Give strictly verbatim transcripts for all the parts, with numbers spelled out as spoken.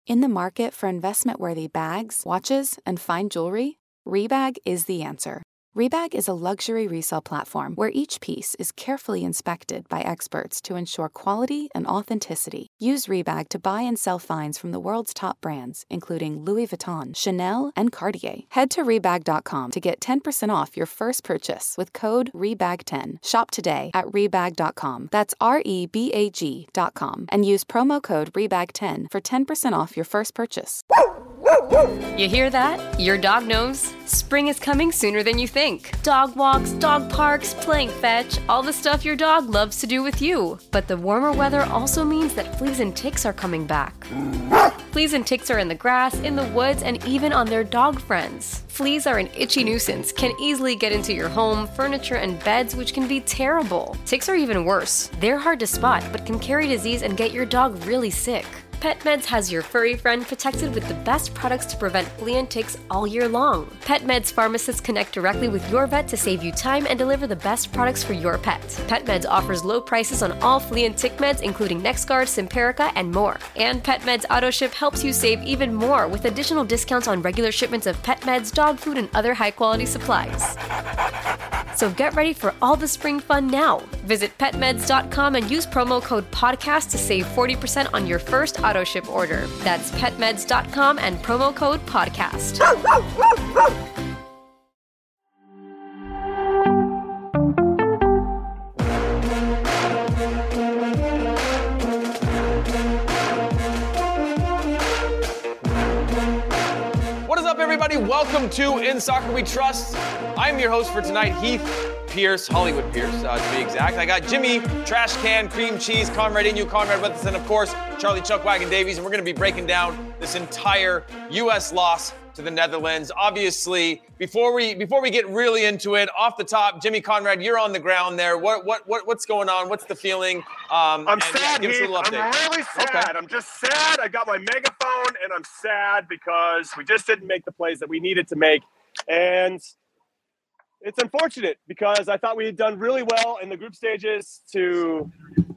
In the market for investment-worthy bags, watches, and fine jewelry, Rebag is the answer. Rebag is a luxury resale platform where each piece is carefully inspected by experts to ensure quality and authenticity. Use Rebag to buy and sell finds from the world's top brands, including Louis Vuitton, Chanel, and Cartier. Head to Rebag dot com to get ten percent off your first purchase with code Rebag ten. Shop today at Rebag dot com. That's R E B A G dot com. And use promo code Rebag ten for ten percent off your first purchase. You hear that? Your dog knows. Spring is coming sooner than you think. Dog walks, dog parks, playing fetch, all the stuff your dog loves to do with you. But the warmer weather also means that fleas and ticks are coming back. Fleas and ticks are in the grass, in the woods, and even on their dog friends. Fleas are an itchy nuisance, can easily get into your home, furniture, and beds, which can be terrible. Ticks are even worse. They're hard to spot, but can carry disease and get your dog really sick. PetMeds has your furry friend protected with the best products to prevent flea and ticks all year long. PetMeds pharmacists connect directly with your vet to save you time and deliver the best products for your pet. PetMeds offers low prices on all flea and tick meds, including NexGard, Simparica, and more. And PetMeds AutoShip helps you save even more with additional discounts on regular shipments of pet meds, dog food, and other high-quality supplies. So get ready for all the spring fun now. Visit pet meds dot com and use promo code podcast to save forty percent on your first auto ship order. That's pet meds dot com and promo code podcast. What is up, everybody? Welcome to In Soccer We Trust. I'm your host for tonight, Heath Pierce, Hollywood Pierce, uh, to be exact. I got Jimmy, Trash Can, Cream Cheese, Conrad Inu, Conrad with us, and of course, Charlie Chuck Wagon Davies, and we're going to be breaking down this entire U S loss to the Netherlands. Obviously, before we before we get really into it, off the top, Jimmy Conrad, you're on the ground there. What what what what's going on? What's the feeling? Um, I'm and, sad, yeah, Heath. I'm really sad. Okay. I'm just sad. I got my megaphone, and I'm sad because we just didn't make the plays that we needed to make. And it's unfortunate because I thought we had done really well in the group stages to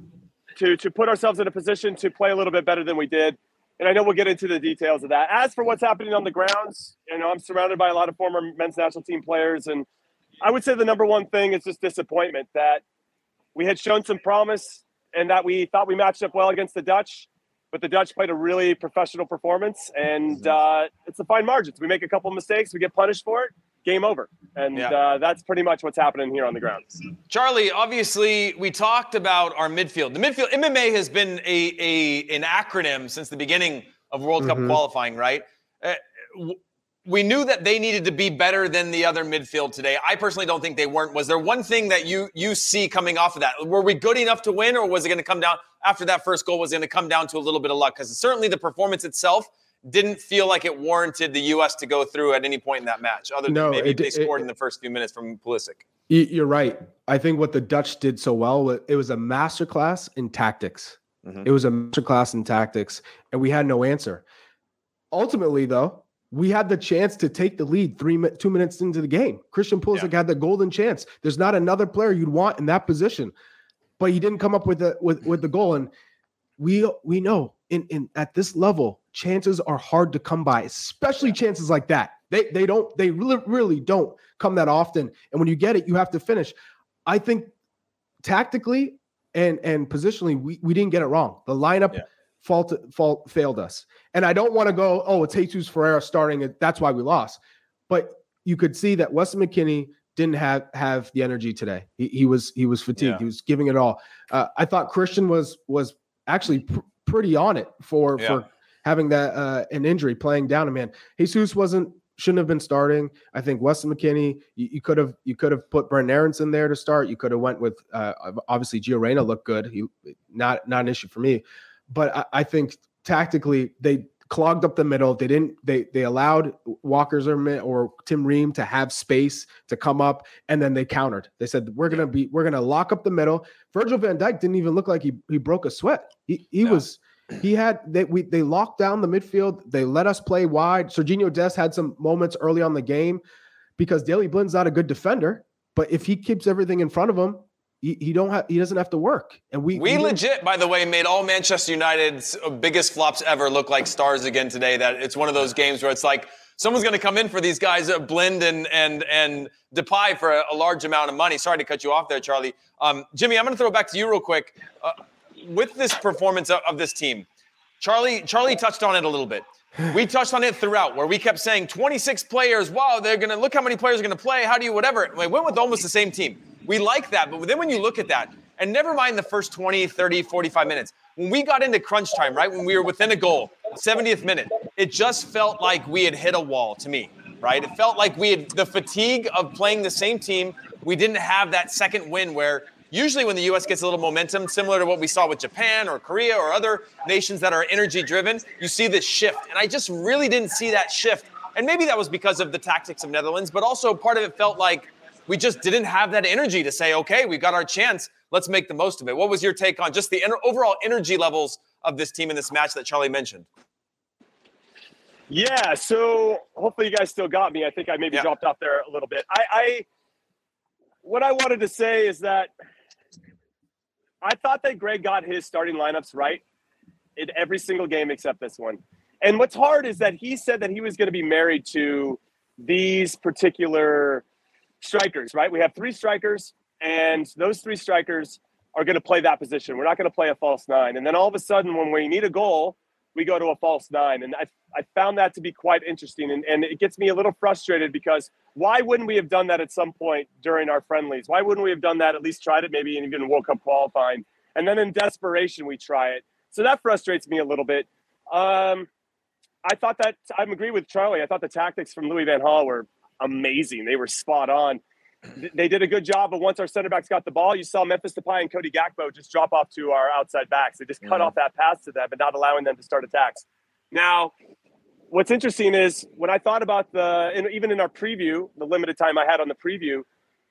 to to put ourselves in a position to play a little bit better than we did. And I know we'll get into the details of that. As for what's happening on the grounds, you know, I'm surrounded by a lot of former men's national team players. And I would say the number one thing is just disappointment that we had shown some promise and that we thought we matched up well against the Dutch. But the Dutch played a really professional performance. And uh, it's a fine margins. We make a couple of mistakes. We get punished for it. Game over. And yeah. uh, that's pretty much what's happening here on the ground. Charlie, obviously, we talked about our midfield. The midfield, M M A has been a, a an acronym since the beginning of World mm-hmm. Cup qualifying, right? Uh, w- we knew that they needed to be better than the other midfield today. I personally don't think they weren't. Was there one thing that you you see coming off of that? Were we good enough to win, or was it going to come down, after that first goal, was it going to come down to a little bit of luck? Because certainly the performance itself didn't feel like it warranted the U S to go through at any point in that match, other than no, maybe it, they scored it, in the first few minutes from Pulisic. You're right. I think what the Dutch did so well, it was a masterclass in tactics. Mm-hmm. It was a masterclass in tactics, and we had no answer. Ultimately, though, we had the chance to take the lead three, two minutes into the game. Christian Pulisic yeah. had the golden chance. There's not another player you'd want in that position, but he didn't come up with the with, with the goal. And we we know in, in at this level, chances are hard to come by, especially yeah. chances like that. They they don't they really really don't come that often. And when you get it, you have to finish. I think tactically and and positionally, we, we didn't get it wrong. The lineup yeah. fault fault failed us. And I don't want to go, oh, it's Jesus Ferreira starting it. That's why we lost. But you could see that Weston McKennie didn't have have the energy today. He, he was he was fatigued. Yeah. He was giving it all. Uh, I thought Christian was was actually pr- pretty on it for yeah. for. having that uh, an injury, playing down a man. Jesus wasn't shouldn't have been starting. I think Weston McKennie, you, you could have you could have put Brent Aronson there to start. You could have went with uh, obviously Gio Reyna looked good. He not not an issue for me, but I, I think tactically they clogged up the middle. They didn't. They they allowed Walker Zimmerman or Tim Ream to have space to come up, and then they countered. They said we're gonna be we're gonna lock up the middle. Virgil van Dijk didn't even look like he he broke a sweat. He he no. was. He had they we they locked down the midfield. They let us play wide. Serginho Dest had some moments early on the game because Daley Blind's not a good defender, but if he keeps everything in front of him, he, he don't have he doesn't have to work. And we we we legit, by the way, made all Manchester United's biggest flops ever look like stars again today. That it's one of those games where it's like someone's going to come in for these guys, uh, Blind and and and Depay for a, a large amount of money. Sorry to cut you off there, Charlie. Um, Jimmy, I'm going to throw it back to you real quick. Uh, with this performance of, of this team, Charlie Charlie touched on it a little bit. We touched on it throughout, where we kept saying twenty-six players. Wow, they're going to look how many players are going to play. How do you whatever? We went with almost the same team. We like that, but then when you look at that, and never mind the first twenty, thirty, forty-five minutes, when we got into crunch time, right, when we were within a goal, seventieth minute, it just felt like we had hit a wall to me, right? It felt like we had the fatigue of playing the same team. We didn't have that second win where usually when the U S gets a little momentum, similar to what we saw with Japan or Korea or other nations that are energy-driven, you see this shift. And I just really didn't see that shift. And maybe that was because of the tactics of Netherlands, but also part of it felt like we just didn't have that energy to say, okay, we got our chance. Let's make the most of it. What was your take on just the overall energy levels of this team in this match that Charlie mentioned? Yeah, so hopefully you guys still got me. I think I maybe yeah. dropped off there a little bit. I, I what I wanted to say is that I thought that Greg got his starting lineups right in every single game except this one. And what's hard is that he said that he was going to be married to these particular strikers, right? We have three strikers, and those three strikers are going to play that position. We're not going to play a false nine. And then all of a sudden, when we need a goal, we go to a false nine. And I, I found that to be quite interesting. And, and it gets me a little frustrated because why wouldn't we have done that at some point during our friendlies? Why wouldn't we have done that, at least tried it, maybe even World Cup qualifying? And then in desperation, we try it. So that frustrates me a little bit. Um, I thought that, I agree with Charlie. I thought the tactics from Louis van Gaal were amazing. They were spot on. They did a good job, but once our center backs got the ball, you saw Memphis Depay and Cody Gakpo just drop off to our outside backs. They just cut mm-hmm. off that pass to them and not allowing them to start attacks. Now, what's interesting is when I thought about the, and even in our preview, the limited time I had on the preview,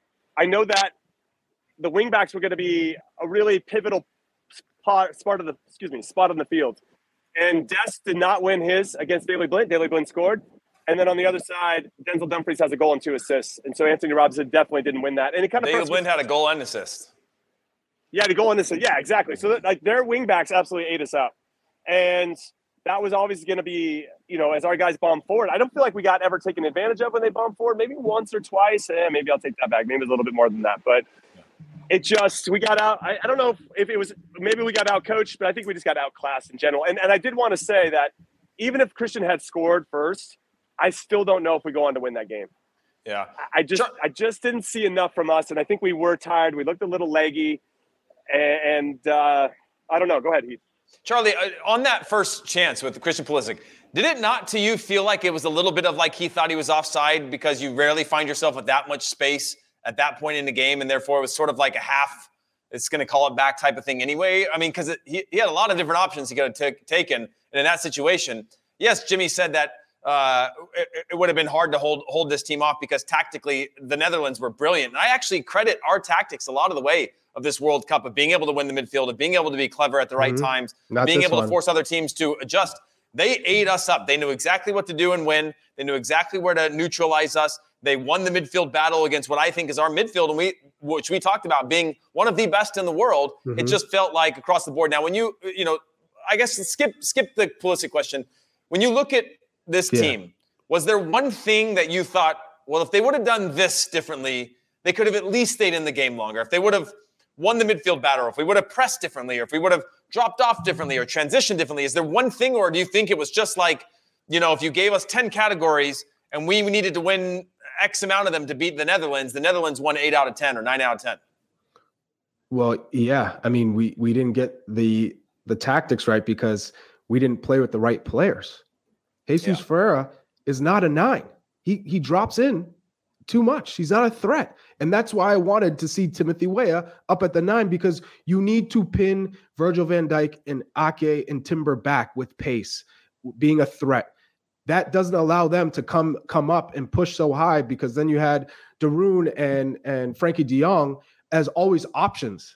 I know that the wing backs were going to be a really pivotal spot, spot of the, excuse me, spot on the field. And Dest did not win his against Daley Blind. Daley Blind scored. And then on the other side, Denzel Dumfries has a goal and two assists. And so Anthony Robinson definitely didn't win that. And it kind of Daley Blind had a goal and assist. Yeah, the goal and assist. Yeah, exactly. So that, like their wingbacks absolutely ate us up. And that was always going to be, you know, as our guys bombed forward. I don't feel like we got ever taken advantage of when they bombed forward. Maybe once or twice. Eh, maybe I'll take that back. Maybe it was a little bit more than that. But it just, we got out. I, I don't know if, if it was, maybe we got out coached, but I think we just got outclassed in general. And, and I did want to say that even if Christian had scored first, I still don't know if we go on to win that game. Yeah. I just I just didn't see enough from us, and I think we were tired. We looked a little leggy, and, and uh, I don't know. Go ahead, Heath. Charlie, uh, on that first chance with Christian Pulisic, did it not to you feel like it was a little bit of like he thought he was offside because you rarely find yourself with that much space at that point in the game, and therefore it was sort of like a half, it's going to call it back type of thing anyway? I mean, because he, he had a lot of different options he could have t- taken, and in that situation, yes, Jimmy said that Uh, it, it would have been hard to hold hold this team off because tactically the Netherlands were brilliant. And I actually credit our tactics a lot of the way of this World Cup of being able to win the midfield, of being able to be clever at the right mm-hmm. times, Not being able one. to force other teams to adjust. They ate us up. They knew exactly what to do and win. They knew exactly where to neutralize us. They won the midfield battle against what I think is our midfield, and we, which we talked about being one of the best in the world. Mm-hmm. It just felt like across the board. Now, when you, you know, I guess skip skip the Pulisic question. When you look at this yeah. team, was there one thing that you thought, well, if they would have done this differently, they could have at least stayed in the game longer? If they would have won the midfield battle, if we would have pressed differently, or if we would have dropped off differently or transitioned differently, is there one thing, or do you think it was just like, you know, if you gave us ten categories and we needed to win X amount of them to beat the Netherlands, the Netherlands won eight out of ten or nine out of ten? Well, yeah. I mean, we we didn't get the the tactics right because we didn't play with the right players. Jesus yeah. Ferreira is not a nine. He he drops in too much. He's not a threat. And that's why I wanted to see Timothy Weah up at the nine, because you need to pin Virgil van Dijk and Ake and Timber back with pace, being a threat. That doesn't allow them to come come up and push so high, because then you had De Roon and, and Frankie de Jong as always options.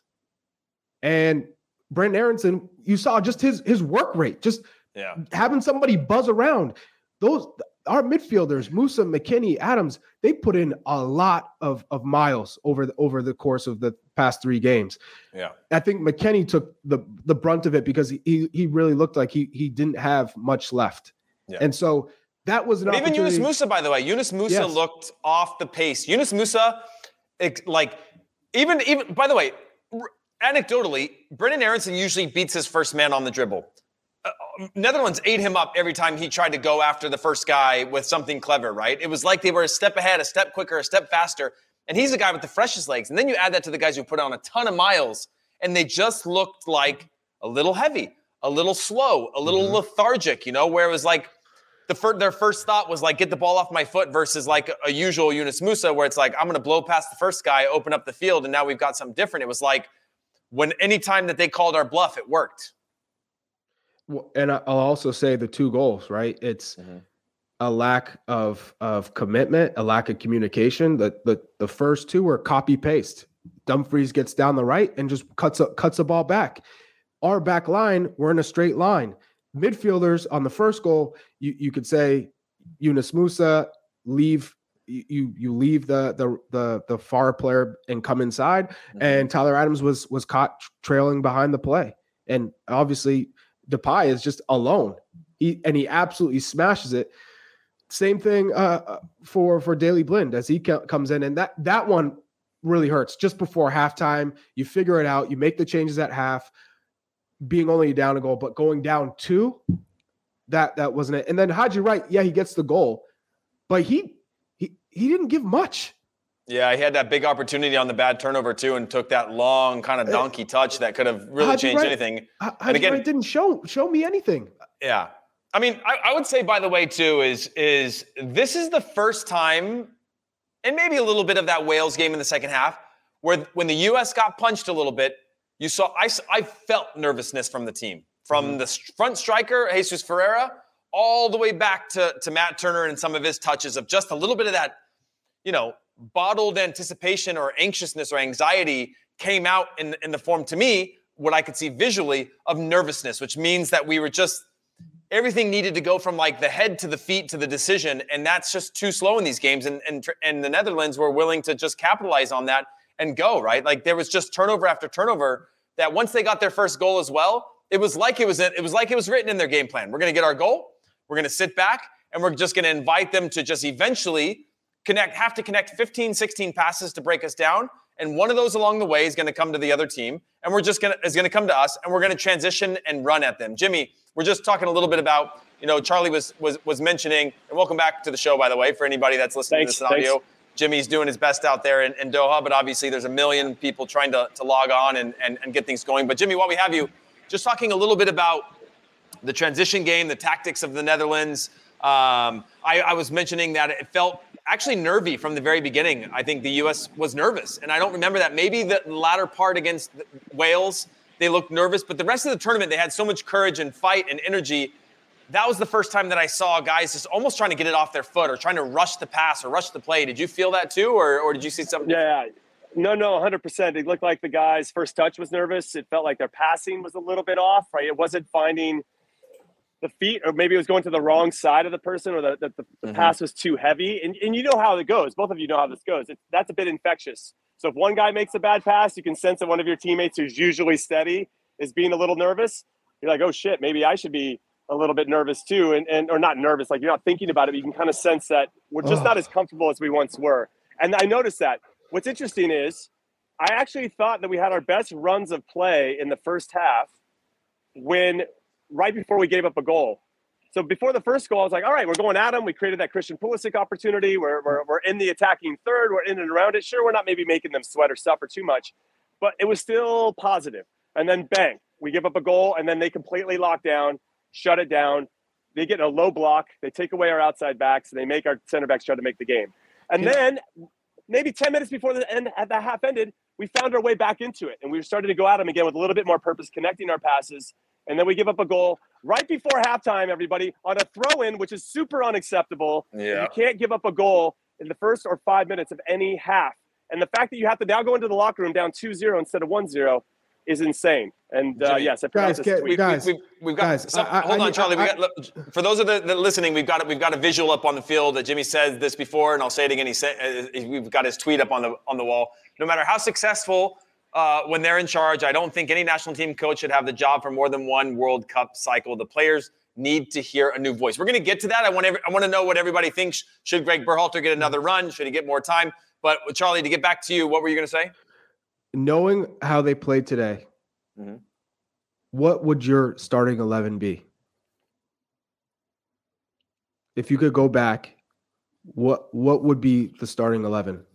And Brent Aronson, you saw just his his work rate, just yeah. having somebody buzz around. Those our midfielders, Musa, McKennie, Adams, they put in a lot of, of miles over the, over the course of the past three games. Yeah. I think McKennie took the, the brunt of it because he, he really looked like he, he didn't have much left. Yeah. And so that was an but opportunity. Even Yunus Musa, by the way, Yunus Musa yes. looked off the pace. Yunus Musa, like, even, even, by the way, anecdotally, Brendan Aronson usually beats his first man on the dribble. Uh, Netherlands ate him up every time he tried to go after the first guy with something clever, right? It was like they were a step ahead, a step quicker, a step faster. And he's a guy with the freshest legs. And then you add that to the guys who put on a ton of miles, and they just looked like a little heavy, a little slow, a little mm-hmm. lethargic, you know, where it was like the fir- their first thought was like, get the ball off my foot versus like a, a usual Yunus Musa, where it's like, I'm going to blow past the first guy, open up the field, and now we've got something different. It was like when any time that they called our bluff, it worked. Well, and I'll also say the two goals, right? It's mm-hmm. a lack of of commitment, a lack of communication. The the the first two were copy paste. Dumfries gets down the right and just cuts a, cuts the ball back. Our back line, we're in a straight line. Midfielders on the first goal, you you could say Yunus Musa leave you you leave the the the the far player and come inside, mm-hmm. and Tyler Adams was was caught trailing behind the play, and obviously Depay is just alone. He and he absolutely smashes it. Same thing uh, for for Daley Blind as he co- comes in, and that that one really hurts. Just before halftime, you figure it out. You make the changes at half, being only down a goal, but going down two, that that wasn't it. And then Haji Wright, yeah, he gets the goal, but he he he didn't give much. Yeah, he had that big opportunity on the bad turnover too, and took that long kind of donkey touch that could have really Haji changed Wright, anything. Haji and again, Wright didn't show show me anything. Yeah, I mean, I, I would say, by the way, too, is is this is the first time, and maybe a little bit of that Wales game in the second half, where when the U S got punched a little bit, you saw I I felt nervousness from the team, from mm-hmm. the front striker Jesus Ferreira all the way back to to Matt Turner and some of his touches of just a little bit of that, you know, bottled anticipation or anxiousness or anxiety came out in, in the form, to me, what I could see visually, of nervousness, which means that we were just, everything needed to go from like the head to the feet to the decision, and that's just too slow in these games, and and, and the Netherlands were willing to just capitalize on that and go, right? Like there was just turnover after turnover that once they got their first goal as well, it was like it was it was like it was written in their game plan. We're going to get our goal, we're going to sit back, and we're just going to invite them to just eventually connect, have to connect fifteen, sixteen passes to break us down. And one of those along the way is going to come to the other team. And we're just going to, is going to come to us, and we're going to transition and run at them. Jimmy, we're just talking a little bit about, you know, Charlie was, was, was mentioning, and welcome back to the show, by the way, for anybody that's listening thanks, to this in audio. Thanks. Jimmy's doing his best out there in, in Doha, but obviously there's a million people trying to, to log on and, and, and get things going. But Jimmy, while we have you, just talking a little bit about the transition game, the tactics of the Netherlands. Um, I, I was mentioning that it felt actually nervy from the very beginning. I think the U S was nervous, and I don't remember that. Maybe the latter part against Wales, they looked nervous, but the rest of the tournament, they had so much courage and fight and energy. That was the first time that I saw guys just almost trying to get it off their foot or trying to rush the pass or rush the play. Did you feel that too, or, or did you see something? Yeah, no, no, one hundred percent. It looked like the guys' first touch was nervous. It felt like their passing was a little bit off, right? It wasn't finding the feet, or maybe it was going to the wrong side of the person, or that the, the, the mm-hmm. pass was too heavy. And, and you know how it goes. Both of you know how this goes. It, that's a bit infectious. So if one guy makes a bad pass, you can sense that one of your teammates who's usually steady is being a little nervous. You're like, oh shit, maybe I should be a little bit nervous too. And, and or not nervous, like you're not thinking about it, but you can kind of sense that we're just oh. not as comfortable as we once were. And I noticed that. What's interesting is I actually thought that we had our best runs of play in the first half when right before we gave up a goal. So before the first goal, I was like, all right, we're going at them. We created that Christian Pulisic opportunity. We're, we're, we're in the attacking third. We're in and around it. Sure, we're not maybe making them sweat or suffer too much, but it was still positive. And then bang, we give up a goal, and then they completely lock down, shut it down. They get in a low block. They take away our outside backs, and they make our center backs try to make the game. And yeah. then maybe ten minutes before the end, at the half ended, we found our way back into it. And we started to go at them again with a little bit more purpose, connecting our passes. And then we give up a goal right before halftime, everybody, on a throw-in, which is super unacceptable. Yeah. You can't give up a goal in the first or five minutes of any half. And the fact that you have to now go into the locker room down two zero instead of one zero, is insane. And uh, yes, I guys, this get, tweet. guys, we, we, we've got. guys, Some, I, I, hold I, on, Charlie. I, we got, for those of the that listening, we've got it. We've got a visual up on the field that Jimmy said this before, and I'll say it again. He said uh, we've got his tweet up on the on the wall. No matter how successful uh, when they're in charge, I don't think any national team coach should have the job for more than one World Cup cycle. The players need to hear a new voice. We're going to get to that. I want every, I want to know what everybody thinks. Should Greg Berhalter get another run? Should he get more time? But Charlie, to get back to you, what were you going to say? Knowing how they played today, mm-hmm. what would your starting eleven be? If you could go back, what what would be the starting eleven?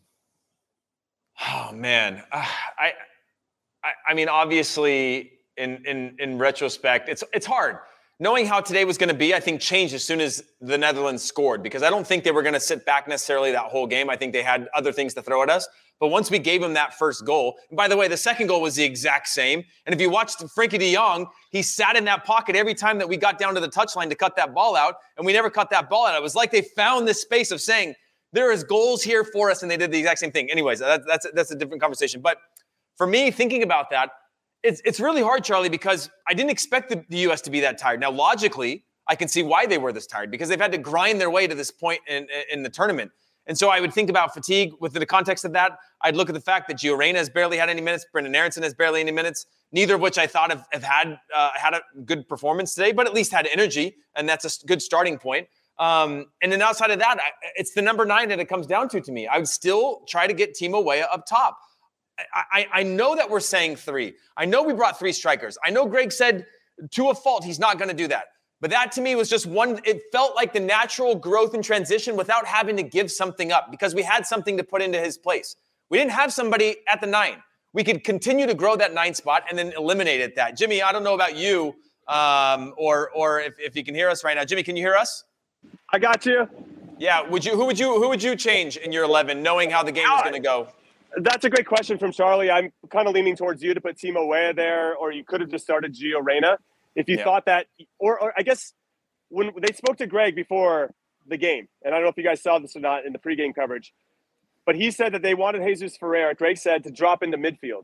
Oh man, uh, I, I I mean, obviously, in in in retrospect, it's it's hard. Knowing how today was going to be, I think changed as soon as the Netherlands scored, because I don't think they were going to sit back necessarily that whole game. I think they had other things to throw at us. But once we gave them that first goal, and by the way, the second goal was the exact same. And if you watched Frankie de Jong, he sat in that pocket every time that we got down to the touchline to cut that ball out, and we never cut that ball out. It was like they found this space of saying, there is goals here for us, and they did the exact same thing. Anyways, that's that's, that's a different conversation. But for me, thinking about that, It's it's really hard, Charlie, because I didn't expect the, the U S to be that tired. Now, logically, I can see why they were this tired, because they've had to grind their way to this point in, in the tournament. And so I would think about fatigue within the context of that. I'd look at the fact that Gio Reyna has barely had any minutes. Brendan Aronson has barely any minutes, neither of which I thought have, have had uh, had a good performance today, but at least had energy, and that's a good starting point. Um, and then outside of that, I, it's the number nine that it comes down to to me. I would still try to get Timo Weah up top. I, I know that we're saying three. I know we brought three strikers. I know Greg said to a fault he's not going to do that. But that to me was just one, it felt like the natural growth and transition without having to give something up, because we had something to put into his place. We didn't have somebody at the nine. We could continue to grow that nine spot and then eliminate it that. Jimmy, I don't know about you um, or or if, if you can hear us right now. Jimmy, can you hear us? I got you. Yeah. Would you? Who would you? Who would you change in your eleven, knowing how the game is going to go? That's a great question from Charlie. I'm kind of leaning towards you to put Timo Weah there, or you could have just started Gio Reyna if you yeah. thought that, or, or I guess when they spoke to Greg before the game, and I don't know if you guys saw this or not in the pregame coverage, but he said that they wanted Jesus Ferreira, Greg said, to drop into midfield.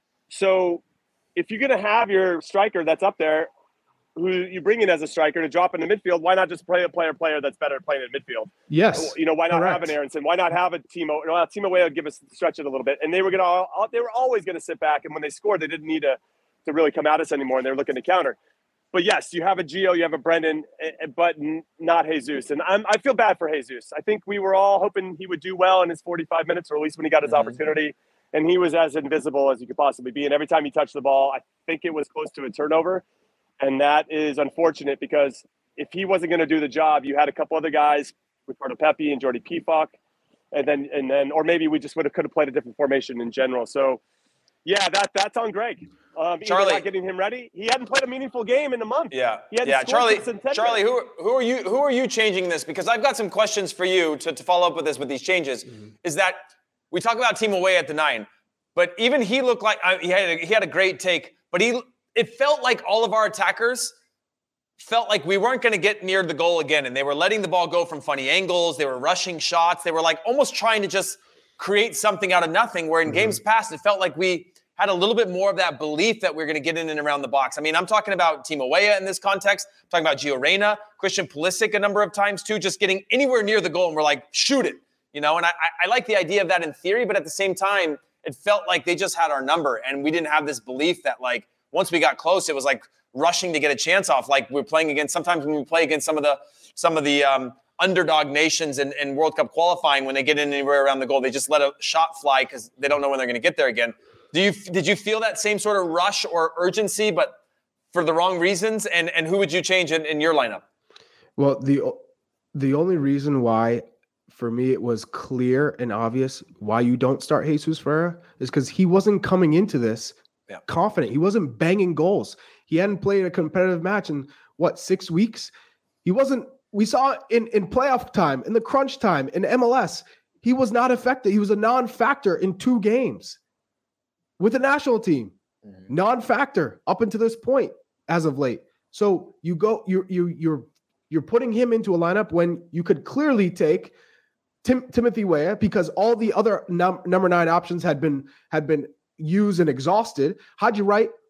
So if you're going to have your striker that's up there, who you bring in as a striker to drop into midfield, why not just play a player player that's better at playing in midfield? Yes. You know, why not correct. have an Aronson? Why not have a Timo? Well, Timo Weah would give us stretch it a little bit. And they were going to, they were always going to sit back. And when they scored, they didn't need to, to really come at us anymore. And they were looking to counter. But yes, you have a Gio, you have a Brendan, but not Jesus. And I'm, I feel bad for Jesus. I think we were all hoping he would do well in his forty-five minutes, or at least when he got his mm-hmm. opportunity. And he was as invisible as he could possibly be. And every time he touched the ball, I think it was close to a turnover. And that is unfortunate, because if he wasn't going to do the job, you had a couple other guys, Ricardo Pepi and Jordy Pefok, and then and then, or maybe we just would have could have played a different formation in general. So, yeah, that that's on Greg. Um, Charlie, not getting him ready. He hadn't played a meaningful game in a month. Yeah, he hadn't yeah. Charlie, Charlie, who who are you? Who are you changing this? Because I've got some questions for you to, to follow up with this with these changes. Mm-hmm. Is that we talk about Timo Weah at the nine, but even he looked like uh, he had a, he had a great take, but he. It felt like all of our attackers felt like we weren't going to get near the goal again, and they were letting the ball go from funny angles. They were rushing shots. They were like almost trying to just create something out of nothing, where in mm-hmm. games past, it felt like we had a little bit more of that belief that we we're going to get in and around the box. I mean, I'm talking about Timo Weah in this context. I'm talking about Gio Reyna, Christian Pulisic a number of times too, just getting anywhere near the goal, and we're like, shoot it. You know, and I, I like the idea of that in theory, but at the same time, it felt like they just had our number, and we didn't have this belief that, like, once we got close, it was like rushing to get a chance off. Like we're playing against, sometimes when we play against some of the some of the um, underdog nations in, in World Cup qualifying, when they get in anywhere around the goal, they just let a shot fly because they don't know when they're going to get there again. Do you did you feel that same sort of rush or urgency, but for the wrong reasons? And and who would you change in, in your lineup? Well, the the only reason why, for me, it was clear and obvious why you don't start Jesus Ferreira is because he wasn't coming into this Yeah. confident. He wasn't banging goals. He hadn't played a competitive match in what, six weeks? He wasn't, we saw in, in playoff time, in the crunch time, in M L S, he was not effective. He was a non-factor in two games with the national team. Mm-hmm. Non-factor up until this point as of late. So you go, you're, you, you're, you're putting him into a lineup when you could clearly take Tim, Timothy Weah, because all the other num- number nine options had been, had been used and exhausted. Haji Wright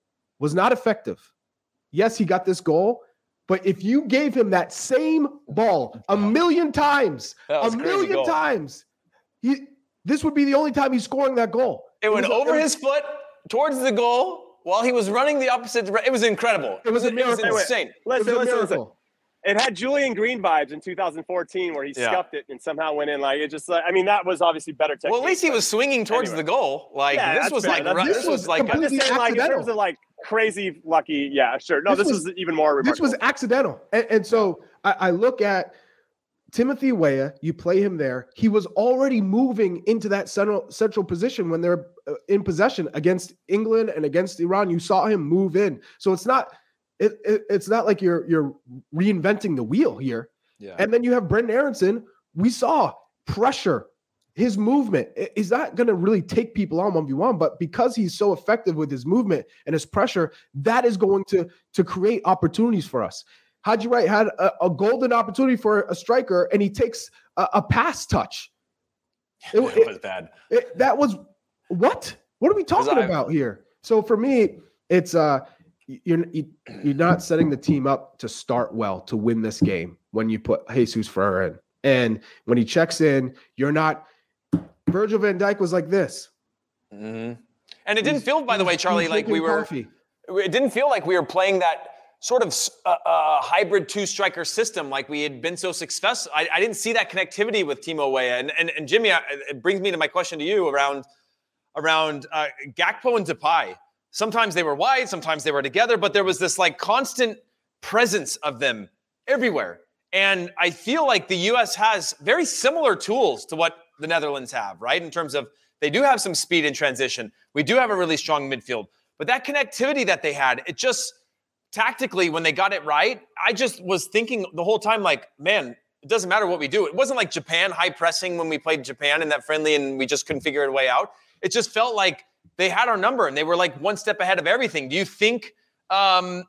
was not effective. Yes, he got this goal, but if you gave him that same ball a million times, a million goal. times, he this would be the only time he's scoring that goal. It, it went was, over it was, his foot towards the goal while he was running the opposite direction. It was incredible. It was, it was, it was insane. Listen, it was listen, a listen. It had Julian Green vibes in two thousand fourteen where he yeah. scuffed it and somehow went in. Like it just, I mean, that was obviously better technique. Well, at least he was swinging towards anyway. the goal. Like yeah, this was fair. like this, this was like I'm just saying, like in terms of like crazy lucky. Yeah, sure. No, this, this was, was even more remarkable. This was accidental, and, and so I, I look at Timothy Weah. You play him there. He was already moving into that central central position when they're in possession against England and against Iran. You saw him move in. So it's not. It, it, it's not like you're you're reinventing the wheel here. Yeah. And then you have Brendan Aronson. We saw pressure. His movement is not going to really take people on one v one, but because he's so effective with his movement and his pressure, that is going to, to create opportunities for us. Haji Wright had a, a golden opportunity for a striker, and he takes a, a pass touch. It, that it, was bad. It, that was what? What are we talking about here? So for me, it's uh. You're you're not setting the team up to start well to win this game when you put Jesus Ferreira in. And when he checks in, you're not – Virgil van Dijk was like this. Mm-hmm. And it didn't feel, by the way, Charlie, like we were coffee. – it didn't feel like we were playing that sort of uh, uh, hybrid two-striker system like we had been so successful. I, I didn't see that connectivity with Timo Weah. And, and, and Jimmy, it brings me to my question to you around, around uh, Gakpo and Depay. Sometimes they were wide, sometimes they were together, but there was this like constant presence of them everywhere. And I feel like the U S has very similar tools to what the Netherlands have, right? In terms of they do have some speed in transition. We do have a really strong midfield. But that connectivity that they had, it just tactically, when they got it right, I just was thinking the whole time like, man, it doesn't matter what we do. It wasn't like Japan high pressing when we played Japan in that friendly and we just couldn't figure a way out. It just felt like they had our number and they were like one step ahead of everything. Do you think, um,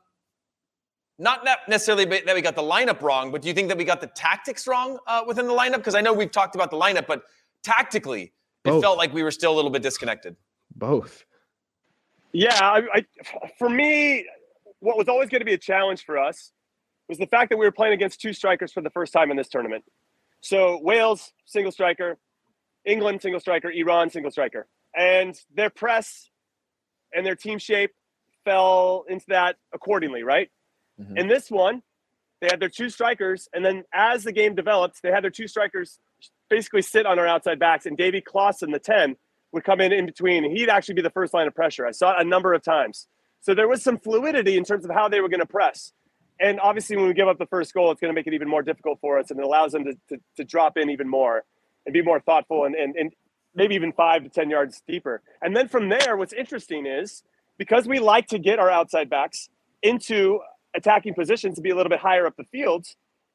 not necessarily that we got the lineup wrong, but do you think that we got the tactics wrong uh, within the lineup? Because I know we've talked about the lineup, but tactically, Both. It felt like we were still a little bit disconnected. Both. Yeah, I, I, for me, what was always going to be a challenge for us was the fact that we were playing against two strikers for the first time in this tournament. So Wales, single striker, England, single striker, Iran, single striker. And their press and their team shape fell into that accordingly, right? Mm-hmm. In this one, they had their two strikers, and then as the game developed, they had their two strikers basically sit on our outside backs, and Davy Klaassen, the ten, would come in in between, and he'd actually be the first line of pressure. I saw it a number of times. So there was some fluidity in terms of how they were going to press. And obviously, when we give up the first goal, it's going to make it even more difficult for us, and it allows them to, to, to drop in even more and be more thoughtful and, and, and maybe even five to ten yards deeper. And then from there, what's interesting is because we like to get our outside backs into attacking positions to be a little bit higher up the field,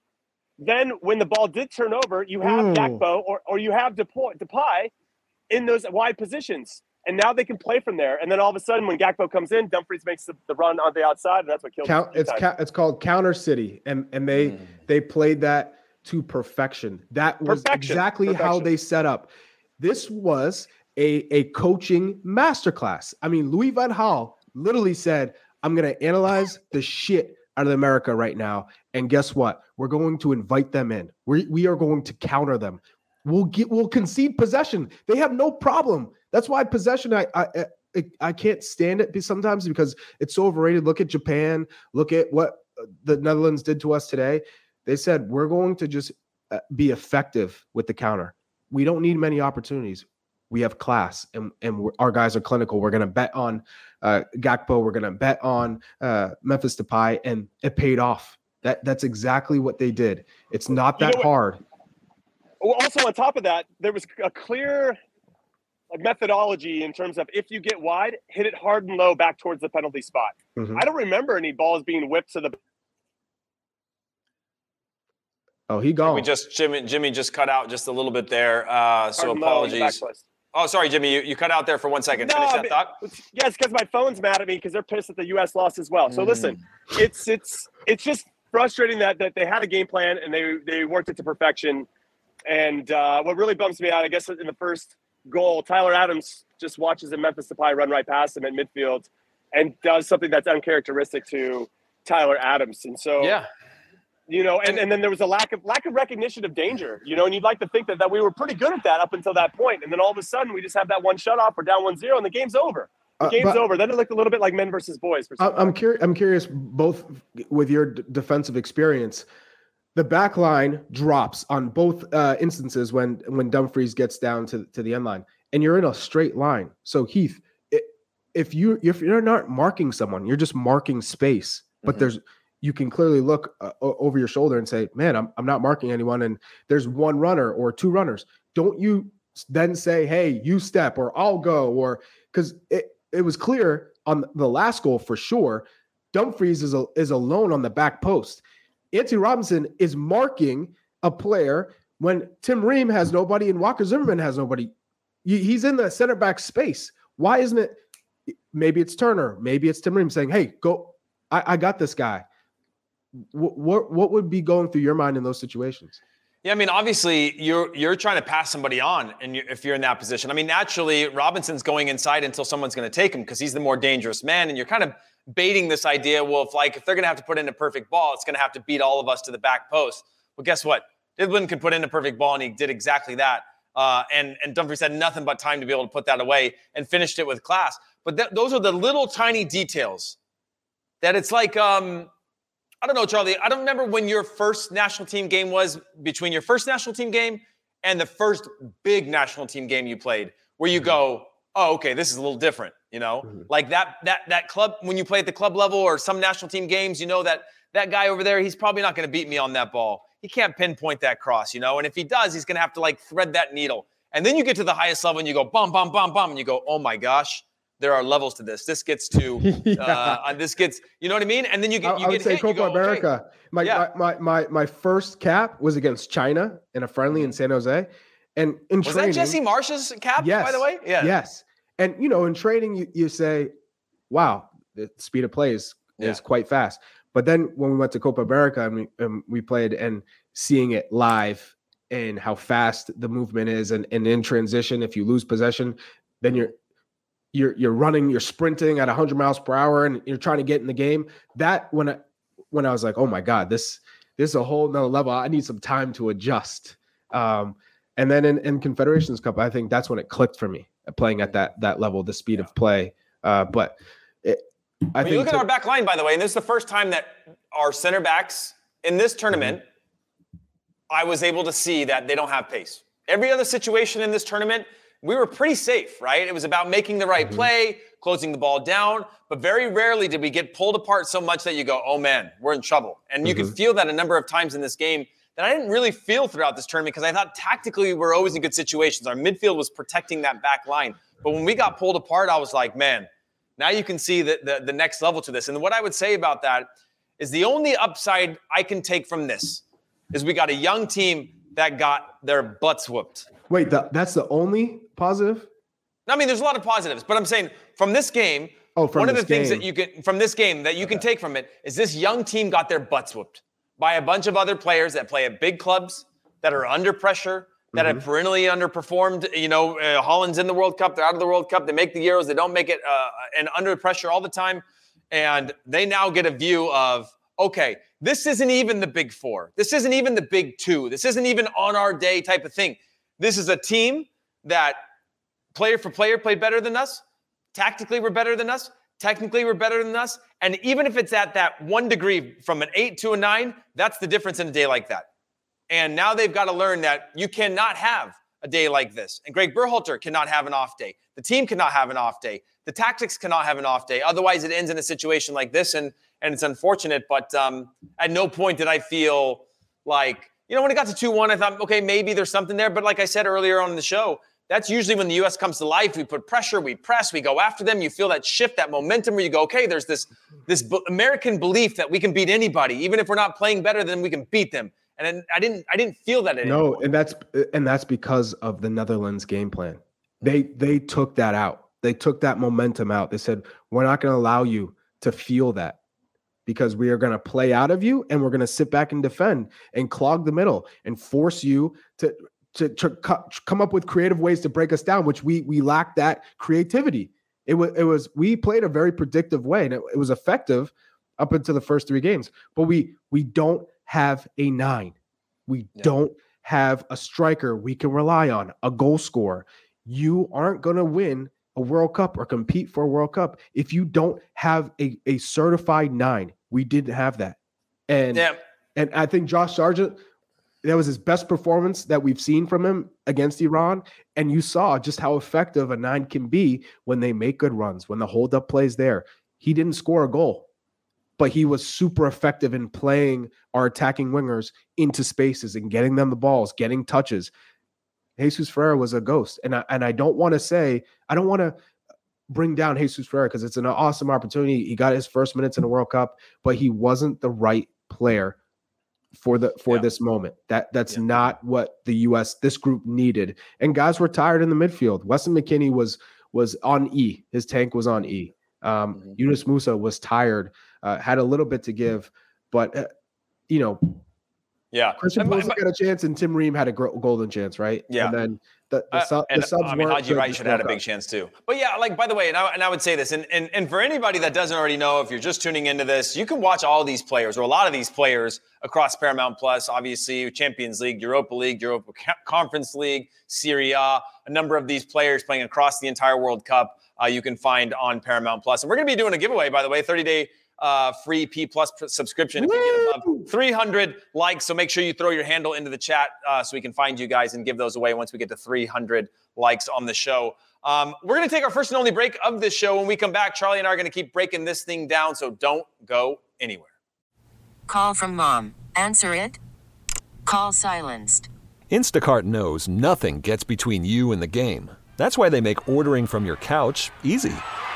then when the ball did turn over, you have mm. Gakpo or, or you have Depay in those wide positions. And now they can play from there. And then all of a sudden, when Gakpo comes in, Dumfries makes the, the run on the outside, and that's what kills Count, it's ca- It's called Counter City, and, and they mm. they played that to perfection. That was perfection. exactly perfection. how they set up. This was a, a coaching masterclass. I mean, Louis van Gaal literally said, I'm going to analyze the shit out of America right now. And guess what? We're going to invite them in. We we are going to counter them. We'll get, we'll concede possession. They have no problem. That's why possession, I, I, I, I can't stand it sometimes because it's so overrated. Look at Japan. Look at what the Netherlands did to us today. They said, we're going to just be effective with the counter. We don't need many opportunities. We have class, and, and our guys are clinical. We're going to bet on uh, Gakpo. We're going to bet on uh, Memphis Depay, and it paid off. That That's exactly what they did. It's not that you know hard. Well, also on top of that, there was a clear methodology in terms of if you get wide, hit it hard and low back towards the penalty spot. Mm-hmm. I don't remember any balls being whipped to the Oh, he gone. We just Jimmy Jimmy just cut out just a little bit there. Uh, so apologies. Oh, sorry, Jimmy. You, you cut out there for one second. No, Finish that I mean, thought. Yes, because my phone's mad at me because they're pissed that the U S lost as well. So mm. listen, it's it's it's just frustrating that that they had a game plan and they they worked it to perfection. And uh, what really bums me out, I guess, in the first goal, Tyler Adams just watches a Memphis Depay run right past him at midfield. and does something that's uncharacteristic to Tyler Adams. And so, yeah. you know, and, and then there was a lack of lack of recognition of danger, you know, and you'd like to think that, that we were pretty good at that up until that point. And then all of a sudden we just have that one shutoff, we're down one zero, and the game's over. The game's uh, but, over. Then it looked a little bit like men versus boys. For I'm curious. I'm curious, both with your d- defensive experience, the back line drops on both uh, instances when when Dumfries gets down to, to the end line, and you're in a straight line. So Heath, it, if you if you're not marking someone, you're just marking space. But mm-hmm. there's you can clearly look uh, over your shoulder and say, "Man, I'm I'm not marking anyone." And there's one runner or two runners. Don't you then say, "Hey, you step," or "I'll go," or because it. It was clear on the last goal for sure. Dumfries is a, is alone on the back post. Anthony Robinson is marking a player when Tim Ream has nobody and Walker Zimmerman has nobody. He's in the center back space. Why isn't it? Maybe it's Turner. Maybe it's Tim Ream saying, "Hey, go! I, I got this guy." What, what what would be going through your mind in those situations? Yeah, I mean, obviously, you're you're trying to pass somebody on, and you, if you're in that position, I mean, naturally, Robinson's going inside until someone's going to take him because he's the more dangerous man, and you're kind of baiting this idea. Well, if like if they're going to have to put in a perfect ball, it's going to have to beat all of us to the back post. Well, guess what? Didlin could put in a perfect ball, and he did exactly that. Uh, and and Dumfries had nothing but time to be able to put that away and finished it with class. But th- those are the little tiny details that it's like. Um, I don't know, Charlie. I don't remember when your first national team game was between your first national team game and the first big national team game you played, where you go, oh, okay, this is a little different, you know? Mm-hmm. Like that that that club, when you play at the club level or some national team games, you know that that guy over there, he's probably not going to beat me on that ball. He can't pinpoint that cross, you know? And if he does, he's going to have to, like, thread that needle. And then you get to the highest level and you go, bum, bum, bum, bum, and you go, oh, my gosh. There are levels to this. This gets to, yeah. uh, this gets, you know what I mean? And then you get, you I get would say hit, Copa go, America. Okay. My, yeah. my, my, my, my first cap was against China in a friendly in San Jose. And in was training. Was that Jesse Marsh's cap, yes, by the way? Yeah. Yes. And, you know, in training, you, you say, wow, the speed of play is, yeah. is quite fast. But then when we went to Copa America and we, and we played and seeing it live and how fast the movement is and, and in transition, if you lose possession, then you're, You're you're running, you're sprinting at one hundred miles per hour, and you're trying to get in the game. That when I when I was like, oh my God, this this is a whole nother level. I need some time to adjust. Um, and then in, in Confederations Cup, I think that's when it clicked for me, playing at that that level, the speed of play. Uh, but it, I when think you look to, at our back line, by the way, and this is the first time that our center backs in this tournament, mm-hmm. I was able to see that they don't have pace. Every other situation in this tournament, we were pretty safe, right? It was about making the right mm-hmm. play, closing the ball down, but very rarely did we get pulled apart so much that you go, oh man, we're in trouble. And you mm-hmm. could feel that a number of times in this game that I didn't really feel throughout this tournament because I thought tactically we were always in good situations. Our midfield was protecting that back line. But when we got pulled apart, I was like, man, now you can see the, the, the next level to this. And what I would say about that is the only upside I can take from this is we got a young team that got their butts whooped. Wait, the, that's the only positive? I mean, there's a lot of positives, but I'm saying from this game, oh, from one of the game. things that you can from this game that you okay. can take from it is this young team got their butts whooped by a bunch of other players that play at big clubs, that are under pressure, that mm-hmm. have perennially underperformed. You know, uh, Holland's in the World Cup, they're out of the World Cup, they make the Euros, they don't make it, uh, and under pressure all the time, and they now get a view of, okay, this isn't even the big four, this isn't even the big two, this isn't even on our day type of thing. This is a team that player for player played better than us. Tactically, we're better than us. Technically, we're better than us. And even if it's at that one degree from an eight to a nine, that's the difference in a day like that. And now they've got to learn that you cannot have a day like this. And Greg Berhalter cannot have an off day. The team cannot have an off day. The tactics cannot have an off day. Otherwise, it ends in a situation like this. And, and it's unfortunate. But um, at no point did I feel like, you know, when it got to two one, I thought, okay, maybe there's something there. But like I said earlier on in the show, that's usually when the U S comes to life. We put pressure, we press, we go after them. You feel that shift, that momentum where you go, okay, there's this, this American belief that we can beat anybody. Even if we're not playing better, then we can beat them. And I didn't I didn't feel that anymore. No, and that's and that's because of the Netherlands game plan. They they took that out. They took that momentum out. They said, we're not going to allow you to feel that. Because we are going to play out of you and we're going to sit back and defend and clog the middle and force you to, to, to co- come up with creative ways to break us down, which we we lack that creativity It was, it was, we played a very predictive way, and it, it was effective up until the first three games. But we we don't have a nine. We yeah. don't have a striker we can rely on, a goal scorer. You aren't going to win a World Cup or compete for a World Cup if you don't have a, a certified nine. We didn't have that. And, yeah. and I think Josh Sargent, that was his best performance that we've seen from him against Iran. And you saw just how effective a nine can be when they make good runs, when the hold-up plays there. He didn't score a goal, but he was super effective in playing our attacking wingers into spaces and getting them the balls, getting touches. Jesus Ferreira was a ghost. And I, and I don't want to say, I don't want to bring down Jesus Ferreira because it's an awesome opportunity. He got his first minutes in the World Cup, but he wasn't the right player for the for yeah. this moment. That that's yeah. not what the U S this group needed. And guys were tired in the midfield. Weston McKennie was was on E. His tank was on E. Um, mm-hmm. Yunus Musa was tired, uh, had a little bit to give, but uh, you know, yeah, Christian Pulisic had a chance, and Tim Ream had a gro- golden chance, right? Yeah, and then the, the, su- uh, and, the subs I mean, Haji Wright should have had a big up. chance too. But yeah, like by the way, and I, and I would say this, and, and and for anybody that doesn't already know, if you're just tuning into this, you can watch all these players or a lot of these players across Paramount Plus. Obviously, Champions League, Europa League, Europa Conference League, Serie A. A number of these players playing across the entire World Cup. Uh, you can find on Paramount Plus, and we're going to be doing a giveaway, by the way, thirty day. Uh, free P Plus subscription if Woo! You get above three hundred likes. So make sure you throw your handle into the chat uh, so we can find you guys and give those away once we get to three hundred likes on the show. Um, we're going to take our first and only break of this show. When we come back, Charlie and I are going to keep breaking this thing down, so don't go anywhere. Call from mom. Answer it. Call silenced. Instacart knows nothing gets between you and the game. That's why they make ordering from your couch easy.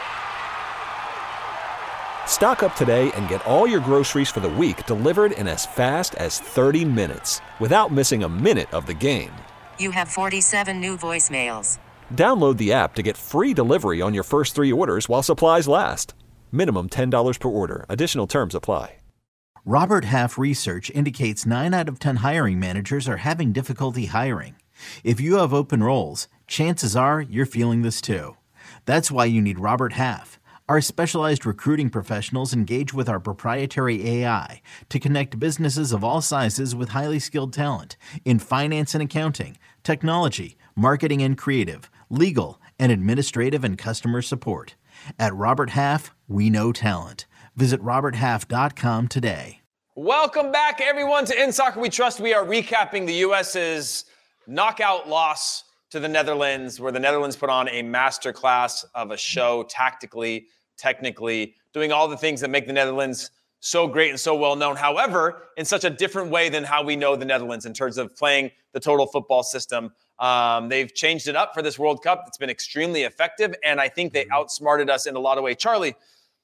Stock up today and get all your groceries for the week delivered in as fast as thirty minutes without missing a minute of the game. You have forty-seven new voicemails. Download the app to get free delivery on your first three orders while supplies last. Minimum ten dollars per order. Additional terms apply. Robert Half research indicates nine out of ten hiring managers are having difficulty hiring. If you have open roles, chances are you're feeling this too. That's why you need Robert Half. Our specialized recruiting professionals engage with our proprietary A I to connect businesses of all sizes with highly skilled talent in finance and accounting, technology, marketing and creative, legal, and administrative and customer support. At Robert Half, we know talent. Visit robert half dot com today. Welcome back, everyone, to In Soccer We Trust. We are recapping the U S's knockout loss to the Netherlands, where the Netherlands put on a masterclass of a show, tactically, technically, doing all the things that make the Netherlands so great and so well known. However, in such a different way than how we know the Netherlands in terms of playing the total football system. Um, they've changed it up for this World Cup. It's been extremely effective, and I think they outsmarted us in a lot of ways. Charlie,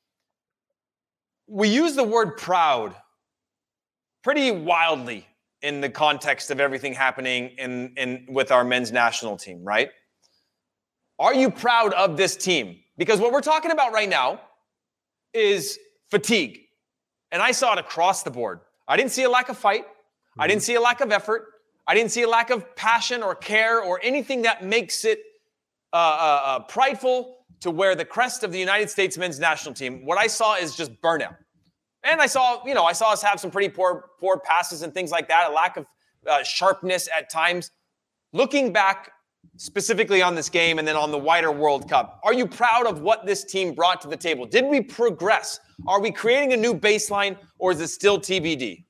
we use the word proud pretty wildly in the context of everything happening in, in with our men's national team, right? Are you proud of this team? Because what we're talking about right now is fatigue. And I saw it across the board. I didn't see a lack of fight. I didn't see a lack of effort. I didn't see a lack of passion or care or anything that makes it uh, uh, uh, prideful to wear the crest of the United States men's national team. What I saw is just burnout. And I saw, you know, I saw us have some pretty poor, poor passes and things like that, a lack of uh, sharpness at times. Looking back specifically on this game and then on the wider World Cup, are you proud of what this team brought to the table? Did we progress? Are we creating a new baseline, or is it still T B D?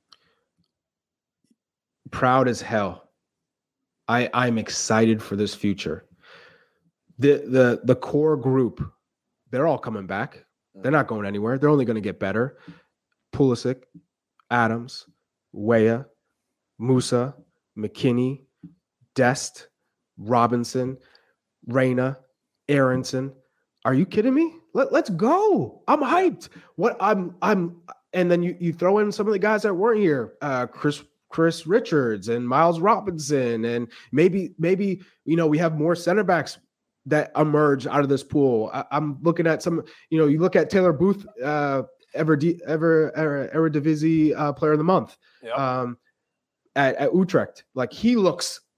Proud as hell. I, I'm excited for this future. The, the, the core group, they're all coming back. They're not going anywhere. They're only going to get better. Pulisic, Adams, Weah, Musa, McKennie, Dest, Robinson, Reyna, Aronson. Are you kidding me? Let, let's go. I'm hyped. What I'm I'm and then you, you throw in some of the guys that weren't here. Uh, Chris Chris Richards and Miles Robinson, and maybe maybe you know we have more center backs that emerge out of this pool. I, I'm looking at some, you know, you look at Taylor Booth, uh, ever, ever, ever, ever Eredivisie uh, player of the month, yep. um, at, at Utrecht. Like he looks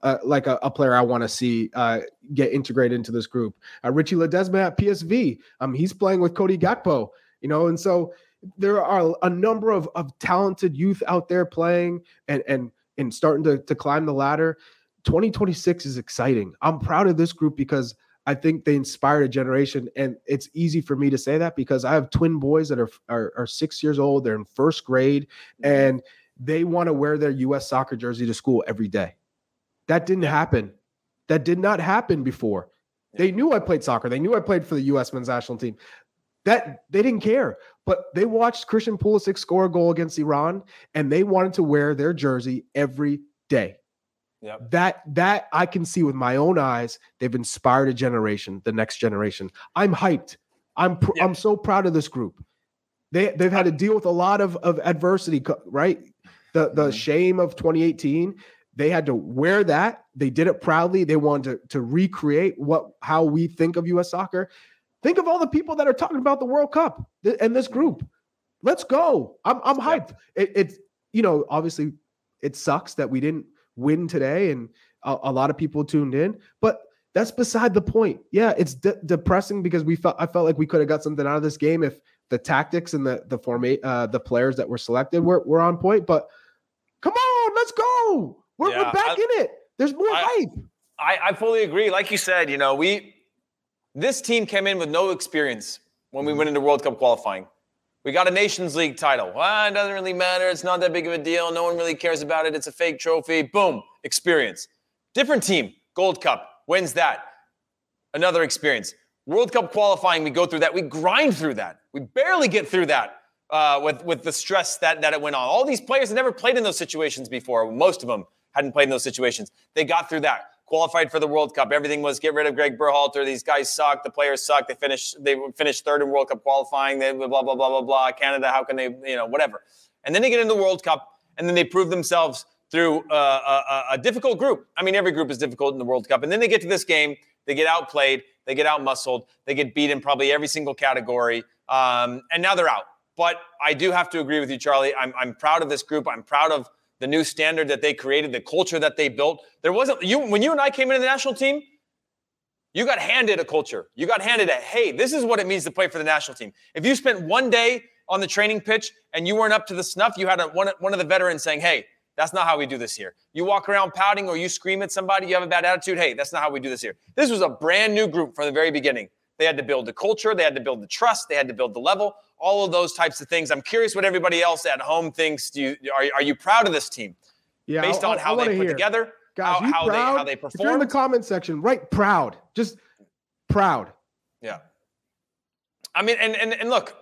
uh, like a, a player I want to see uh, get integrated into this group. Uh, Richie Ledesma at P S V. Um, he's playing with Cody Gakpo, you know, and so there are a number of, of talented youth out there playing and and and starting to, to climb the ladder. twenty twenty-six is exciting. I'm proud of this group because I think they inspired a generation, and it's easy for me to say that because I have twin boys that are are, are six years old. They're in first grade, and they want to wear their U S soccer jersey to school every day. That didn't happen. That did not happen before. They knew I played soccer. They knew I played for the U S men's national team. That they didn't care, but they watched Christian Pulisic score a goal against Iran, and they wanted to wear their jersey every day. Yep. That that I can see with my own eyes. They've inspired a generation, the next generation. I'm hyped. I'm pr- yep. I'm so proud of this group. They they've had to deal with a lot of, of adversity, right? The the mm-hmm. shame of twenty eighteen. They had to wear that. They did it proudly. They wanted to, to recreate what how we think of U S soccer. Think of all the people that are talking about the World Cup and this group. Let's go. I'm I'm hyped. Yep. It, it's you know obviously it sucks that we didn't win today, and a, a lot of people tuned in, but that's beside the point. Yeah, it's de- depressing because we felt I felt like we could have got something out of this game if the tactics and the the format uh, the players that were selected were, were on point. But come on, let's go. We're, yeah, we're back I, in it. There's more I, hype. I, I fully agree. Like you said, you know, we this team came in with no experience when we went into World Cup qualifying. We got a Nations League title. Well, it doesn't really matter. It's not that big of a deal. No one really cares about it. It's a fake trophy. Boom, experience. Different team, Gold Cup, wins that. Another experience. World Cup qualifying, we go through that. We grind through that. We barely get through that uh, with, with the stress that, that it went on. All these players had never played in those situations before. Most of them hadn't played in those situations. They got through that. Qualified for the World Cup. Everything was get rid of Greg Berhalter. These guys suck. The players suck. They finished. They finished third in World Cup qualifying. They blah blah blah blah blah. Canada. How can they? You know, whatever. And then they get into the World Cup, and then they prove themselves through uh, a, a difficult group. I mean, every group is difficult in the World Cup. And then they get to this game. They get outplayed. They get outmuscled. They get beat in probably every single category. Um, and now they're out. But I do have to agree with you, Charlie. I'm I'm proud of this group. I'm proud of the new standard that they created, the culture that they built. There wasn't you when you and I came into the national team, you got handed a culture. You got handed a, hey, this is what it means to play for the national team. If you spent one day on the training pitch and you weren't up to the snuff, you had a, one, one of the veterans saying, hey, that's not how we do this here. You walk around pouting or you scream at somebody, you have a bad attitude, hey, that's not how we do this here. This was a brand new group from the very beginning. They had to build the culture. They had to build the trust. They had to build the level, all of those types of things. I'm curious what everybody else at home thinks. Do you, are, are you proud of this team? Yeah, based I, on how I they put hear. together, Guys, how, how, they, how they perform. If you're in the comment section, write proud. Just proud. Yeah. I mean, and, and, and look,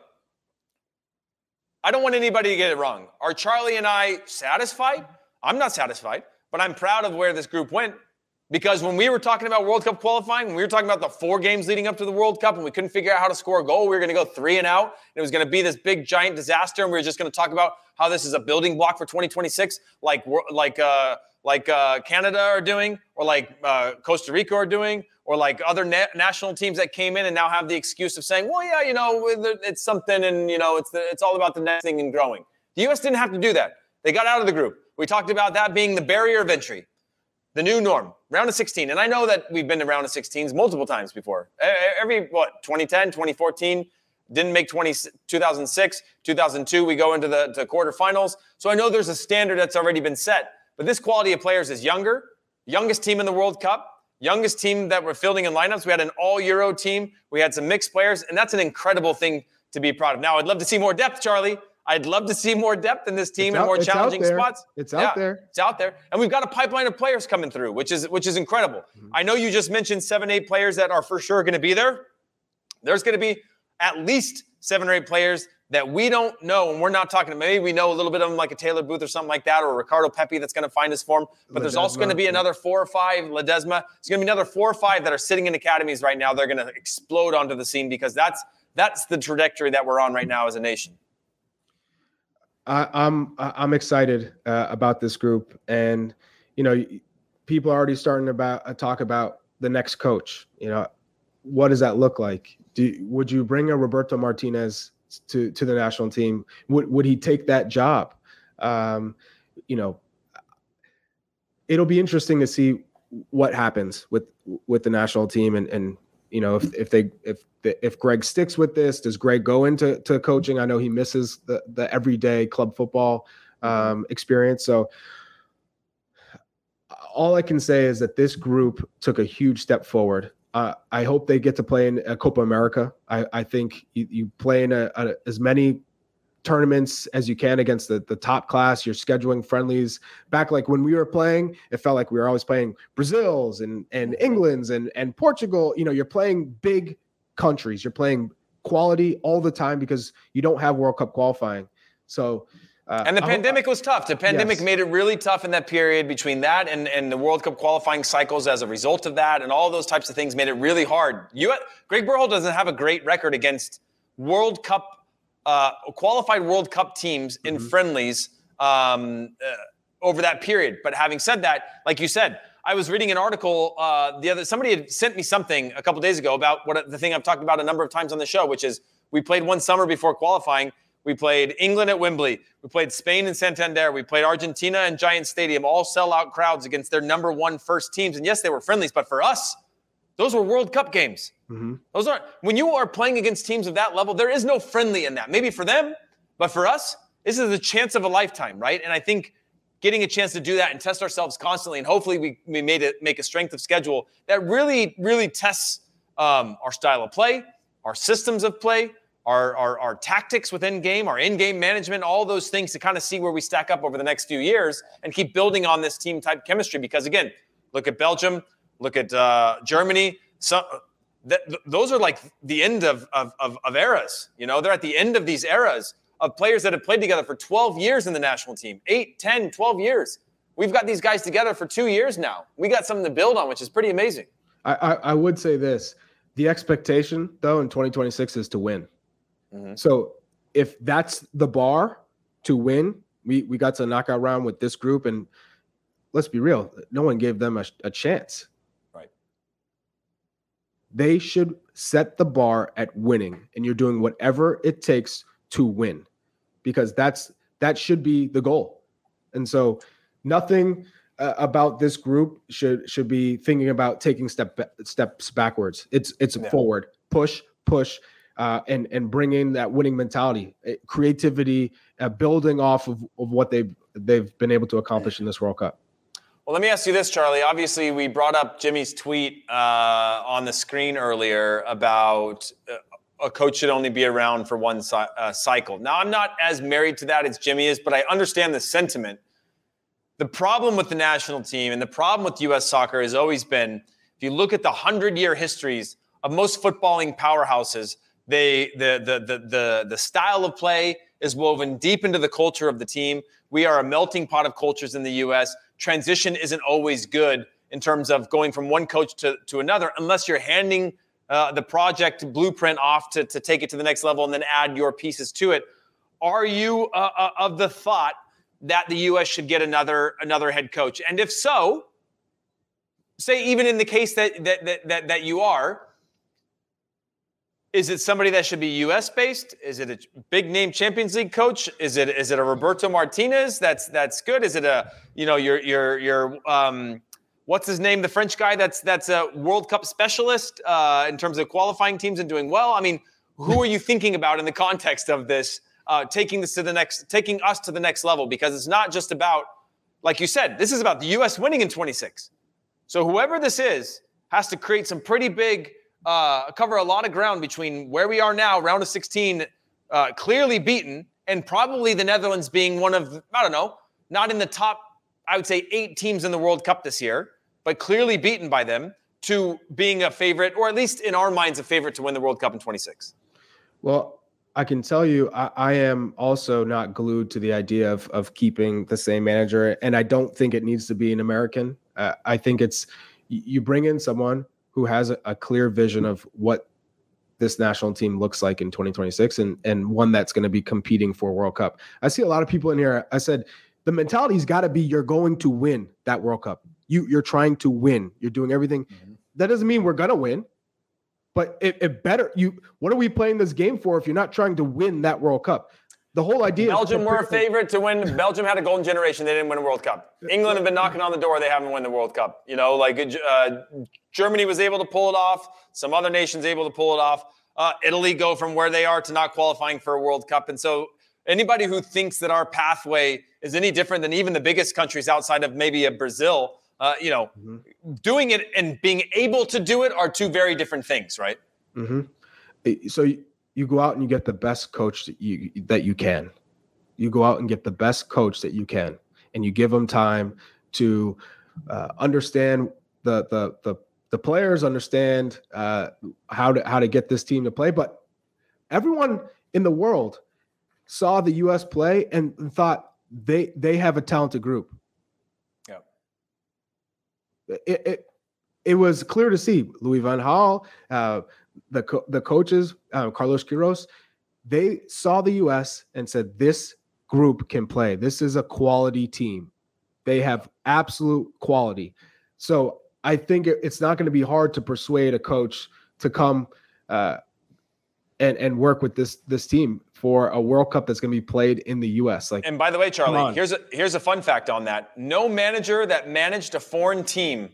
I don't want anybody to get it wrong. Are Charlie and I satisfied? I'm not satisfied, but I'm proud of where this group went. Because when we were talking about World Cup qualifying, when we were talking about the four games leading up to the World Cup and we couldn't figure out how to score a goal, we were going to go three and out. And it was going to be this big, giant disaster. And we were just going to talk about how this is a building block for twenty twenty-six, like like uh, like uh, Canada are doing, or like uh, Costa Rica are doing, or like other na- national teams that came in and now have the excuse of saying, well, yeah, you know, it's something and, you know, it's the, it's all about the next thing and growing. The U S didn't have to do that. They got out of the group. We talked about that being the barrier of entry. The new norm, round of sixteen. And I know that we've been to round of sixteens multiple times before. Every, what, twenty ten, twenty fourteen, didn't make twenty, two thousand six, two thousand two, we go into the to quarterfinals. So I know there's a standard that's already been set. But this quality of players is younger, youngest team in the World Cup, youngest team that we're fielding in lineups. We had an all-Euro team. We had some mixed players, and that's an incredible thing to be proud of. Now, I'd love to see more depth, Charlie. I'd love to see more depth in this team and more challenging spots. It's out there. It's out there. And we've got a pipeline of players coming through, which is which is incredible. Mm-hmm. I know you just mentioned seven, eight players that are for sure going to be there. There's going to be at least seven or eight players that we don't know, and we're not talking, maybe we know a little bit of them like a Taylor Booth or something like that, or a Ricardo Pepi that's going to find his form. But Ledesma, there's also going to be another four or five, Ledesma. There's going to be another four or five that are sitting in academies right now. They're going to explode onto the scene because that's that's the trajectory that we're on right now as a nation. I, I'm I'm excited uh, about this group, and you know, people are already starting to about, uh, talk about the next coach. You know, what does that look like? Do, would you bring a Roberto Martinez to to the national team? Would would he take that job? Um, you know, it'll be interesting to see what happens with with the national team, and and you know if if they if if Greg sticks with this, does Greg go into to coaching? I know he misses the the everyday club football um, experience. So all I can say is that this group took a huge step forward. Uh, I hope they get to play in a Copa America. I, I think you, you play in a, a, as many tournaments as you can against the, the top class. You're scheduling friendlies back. Like when we were playing, it felt like we were always playing Brazil's and, and England's and, and Portugal. You know, you're playing big countries. You're playing quality all the time because you don't have World Cup qualifying. So, Uh, and the pandemic was tough. The pandemic yes. made it really tough in that period between that and, and the World Cup qualifying cycles as a result of that, and all those types of things made it really hard. You, Greg Berhalter doesn't have a great record against World Cup, uh, qualified World Cup teams in mm-hmm. friendlies um, uh, over that period. But having said that, like you said, I was reading an article uh, the other. Somebody had sent me something a couple days ago about what the thing I've talked about a number of times on the show, which is we played one summer before qualifying. We played England at Wembley. We played Spain in Santander. We played Argentina in Giant Stadium, all sellout crowds against their number one first teams. And yes, they were friendlies, but for us, those were World Cup games. Mm-hmm. Those aren't, when you are playing against teams of that level, there is no friendly in that. Maybe for them, but for us, this is the chance of a lifetime, right? And I think getting a chance to do that and test ourselves constantly, and hopefully we, we made it make a strength of schedule that really, really tests um, our style of play, our systems of play, Our, our our tactics within game, our in-game management, all those things to kind of see where we stack up over the next few years and keep building on this team type chemistry. Because again, look at Belgium, look at uh, Germany. So th- th- those are like the end of, of of of eras. You know, they're at the end of these eras of players that have played together for twelve years in the national team, eight, ten, twelve years. We've got these guys together for two years now. We got something to build on, which is pretty amazing. I I, I would say this: the expectation though in twenty twenty-six is to win. Mm-hmm. So if that's the bar to win, we, we got to knockout round with this group, and let's be real, no one gave them a, a chance. Right. They should set the bar at winning, and you're doing whatever it takes to win, because that's that should be the goal. And so nothing uh, about this group should should be thinking about taking step steps backwards. It's it's yeah. forward, push, push. Uh, and and bring in that winning mentality, creativity, uh, building off of, of what they've they've been able to accomplish in this World Cup. Well, let me ask you this, Charlie. Obviously, we brought up Jimmy's tweet uh, on the screen earlier about uh, a coach should only be around for one ci- uh, cycle. Now, I'm not as married to that as Jimmy is, but I understand the sentiment. The problem with the national team and the problem with U S soccer has always been, if you look at the hundred-year histories of most footballing powerhouses, They the, the the the the style of play is woven deep into the culture of the team. We are a melting pot of cultures in the U S. Transition isn't always good in terms of going from one coach to, to another, unless you're handing uh, the project blueprint off to, to take it to the next level and then add your pieces to it. Are you uh, uh, of the thought that the U S should get another another head coach? And if so, say even in the case that that that that, that you are. Is it somebody that should be U S based? Is it a big name Champions League coach? Is it is it a Roberto Martinez? That's that's good. Is it a you know your your your um what's his name? The French guy that's that's a World Cup specialist uh, in terms of qualifying teams and doing well. I mean, who are you thinking about in the context of this? Uh, taking this to the next, taking us to the next level, because it's not just about, like you said, this is about the U S winning in twenty-six. So whoever this is has to create some pretty big. Uh, cover a lot of ground between where we are now, round of sixteen, uh, clearly beaten, and probably the Netherlands being one of, I don't know, not in the top, I would say, eight teams in the World Cup this year, but clearly beaten by them, to being a favorite, or at least in our minds, a favorite to win the World Cup in twenty-six. Well, I can tell you, I, I am also not glued to the idea of of keeping the same manager, and I don't think it needs to be an American. Uh, I think it's, you bring in someone who has a, a clear vision of what this national team looks like in twenty twenty-six, and, and one that's going to be competing for World Cup. I see a lot of people in here. I said, the mentality's got to be, you're going to win that World Cup. You, you're trying to win. You're doing everything. Mm-hmm. That doesn't mean we're going to win, but it, it better, you, what are we playing this game for if you're not trying to win that World Cup? the whole idea. Belgium were a favorite to win. Belgium had a golden generation. They didn't win a World Cup. England have been knocking on the door. They haven't won the World Cup. You know, like uh, Germany was able to pull it off. Some other nations able to pull it off. Uh, Italy go from where they are to not qualifying for a World Cup. And so anybody who thinks that our pathway is any different than even the biggest countries outside of maybe a Brazil, uh, you know, mm-hmm. doing it and being able to do it are two very different things, right? Mm-hmm. So you, you go out and you get the best coach that you that you can. You go out and get the best coach that you can, and you give them time to uh, understand the the the the players, understand uh, how to how to get this team to play. But everyone in the world saw the U S play and thought they they have a talented group. Yeah. It it, it was clear to see Louis van Gaal, uh, the co- the coaches, uh, Carlos Queiroz, they saw the U S and said, this group can play. This is a quality team. They have absolute quality. So I think it, it's not going to be hard to persuade a coach to come uh, and and work with this this team for a World Cup that's going to be played in the U S. Like, and by the way, Charlie, here's a here's a fun fact on that. No manager that managed a foreign team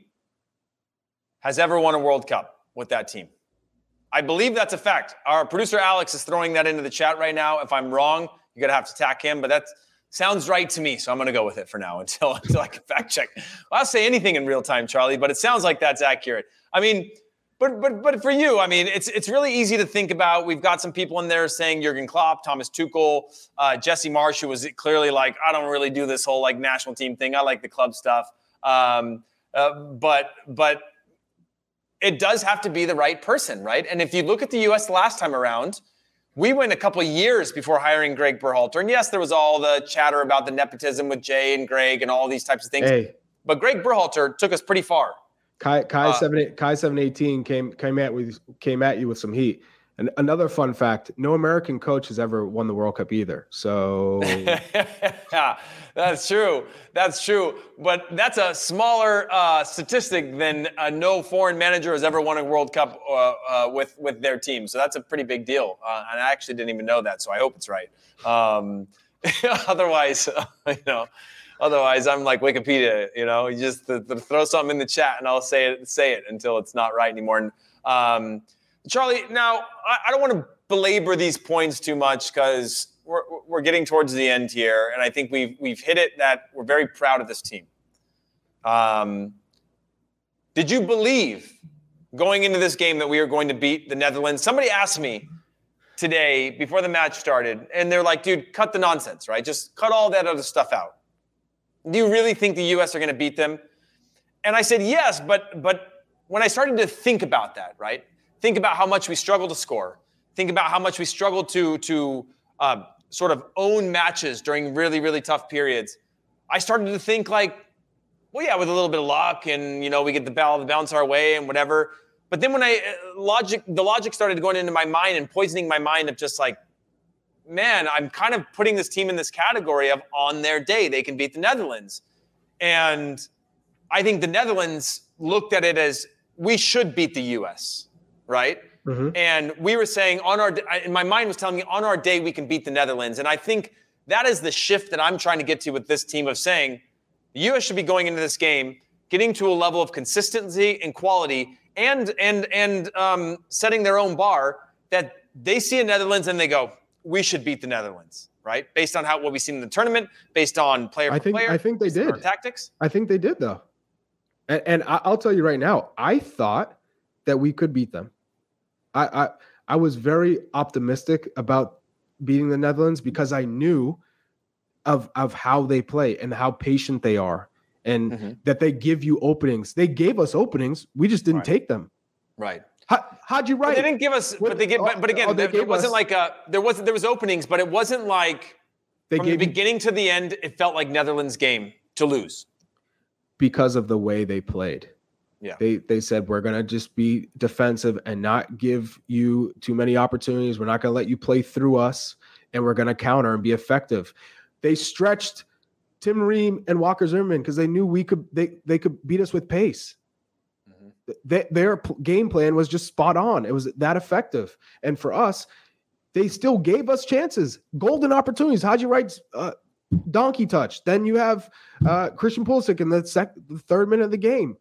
has ever won a World Cup with that team. I believe that's a fact. Our producer Alex is throwing that into the chat right now. If I'm wrong, you're going to have to attack him, but that sounds right to me, so I'm going to go with it for now until, until I can fact check. Well, I'll say anything in real time, Charlie, but it sounds like that's accurate. I mean, but but but for you, I mean, it's it's really easy to think about. We've got some people in there saying Jurgen Klopp, Thomas Tuchel, uh, Jesse Marsch, who was clearly like, I don't really do this whole like national team thing. I like the club stuff. Um, uh, but but it does have to be the right person, right? And if you look at the U S last time around, we went a couple of years before hiring Greg Berhalter. And yes, there was all the chatter about the nepotism with Jay and Greg and all these types of things. Hey. But Greg Berhalter took us pretty far. Kai Kai uh, seven Kai seven eighteen came came at with came at you with some heat. And another fun fact: no American coach has ever won the World Cup either. So yeah, that's true. That's true. But that's a smaller uh, statistic than uh, no foreign manager has ever won a World Cup uh, uh, with with their team. So that's a pretty big deal. Uh, and I actually didn't even know that. So I hope it's right. Um, otherwise, you know. Otherwise, I'm like Wikipedia, you know, you just th- th- throw something in the chat and I'll say it, say it until it's not right anymore. And, um, Charlie, now, I, I don't want to belabor these points too much because we're, we're getting towards the end here. And I think we've, we've hit it that we're very proud of this team. Um, did you believe going into this game that we were going to beat the Netherlands? Somebody asked me today before the match started, and they're like, dude, cut the nonsense, right? Just cut all that other stuff out. Do you really think the U S are going to beat them? And I said, yes, but but when I started to think about that, right? Think about how much we struggle to score. Think about how much we struggle to, to uh, sort of own matches during really, really tough periods. I started to think like, well, yeah, with a little bit of luck and, you know, we get the ball, the bounce our way and whatever. But then when I, uh, logic, the logic started going into my mind and poisoning my mind of just like, man, I'm kind of putting this team in this category of on their day, they can beat the Netherlands. And I think the Netherlands looked at it as we should beat the U S, right? Mm-hmm. And we were saying on our, in my mind was telling me on our day, we can beat the Netherlands. And I think that is the shift that I'm trying to get to with this team of saying the U S should be going into this game, getting to a level of consistency and quality and, and, and um, setting their own bar that they see a Netherlands and they go, we should beat the Netherlands, right? Based on how what we've seen in the tournament, based on player I for think, player. I think they did. Tactics. I think they did, though. And, and I'll tell you right now, I thought that we could beat them. I, I I was very optimistic about beating the Netherlands because I knew of, of how they play and how patient they are and mm-hmm. that they give you openings. They gave us openings. We just didn't right. take them. Right. How, how'd you write? But they didn't give us, what, but they get, but, but again, oh, there, there wasn't us, like a, there wasn't, there was openings, but it wasn't like they from gave the beginning you, to the end, it felt like Netherlands game to lose. Because of the way they played. Yeah. They, they said, we're going to just be defensive and not give you too many opportunities. We're not going to let you play through us and we're going to counter and be effective. They stretched Tim Ream and Walker Zimmerman because they knew we could, they, they could beat us with pace. They, their p- game plan was just spot on. It was that effective. And for us, they still gave us chances, golden opportunities. Haji Wright's uh, donkey touch. Then you have uh, Christian Pulisic in the, sec- the third minute of the game,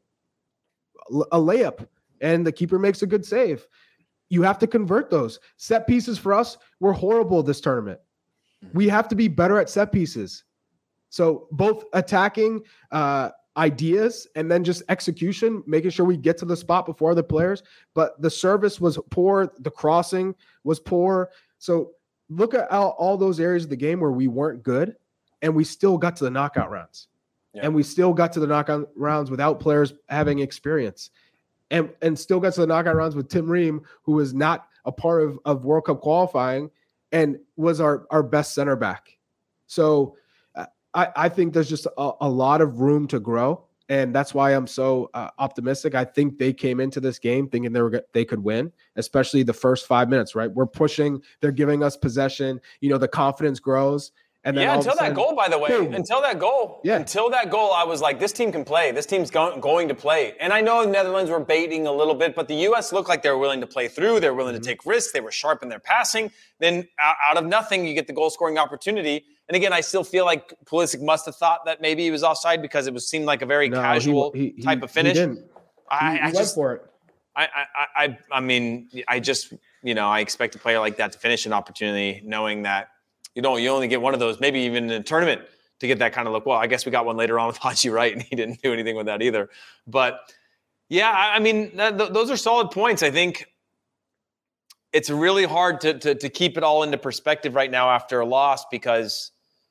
a layup, and the keeper makes a good save. You have to convert those. Set pieces for us were horrible this tournament. We have to be better at set pieces. So both attacking uh, ideas and then just execution, making sure we get to the spot before other players. But the service was poor. The crossing was poor. So look at all, all those areas of the game where we weren't good, and we still got to the knockout rounds. Yeah. And we still got to the knockout rounds without players having experience. And, and still got to the knockout rounds with Tim Ream, who was not a part of, of World Cup qualifying and was our, our best center back. So uh, I, I think there's just a, a lot of room to grow. And that's why I'm so uh, optimistic. I think they came into this game thinking they were they could win, especially the first five minutes, right? We're pushing, they're giving us possession. You know, the confidence grows. And then yeah, until sudden, that goal, by the way, boom. until that goal, yeah. until that goal, I was like, this team can play. This team's go- going to play. And I know the Netherlands were baiting a little bit, but the U S looked like they were willing to play through. They were willing mm-hmm. to take risks. They were sharp in their passing. Then out, out of nothing, you get the goal-scoring opportunity. And again, I still feel like Pulisic must have thought that maybe he was offside because it was seemed like a very no, casual he, he, type of finish. He didn't. I, he, he I went just, for it. I, I, I, I mean, I just, you know, I expect a player like that to finish an opportunity knowing that, You know, you only get one of those, maybe even in a tournament, to get that kind of look. Well, I guess we got one later on with Haji Wright, and he didn't do anything with that either. But, yeah, I mean, that, th- those are solid points. I think it's really hard to, to to keep it all into perspective right now after a loss because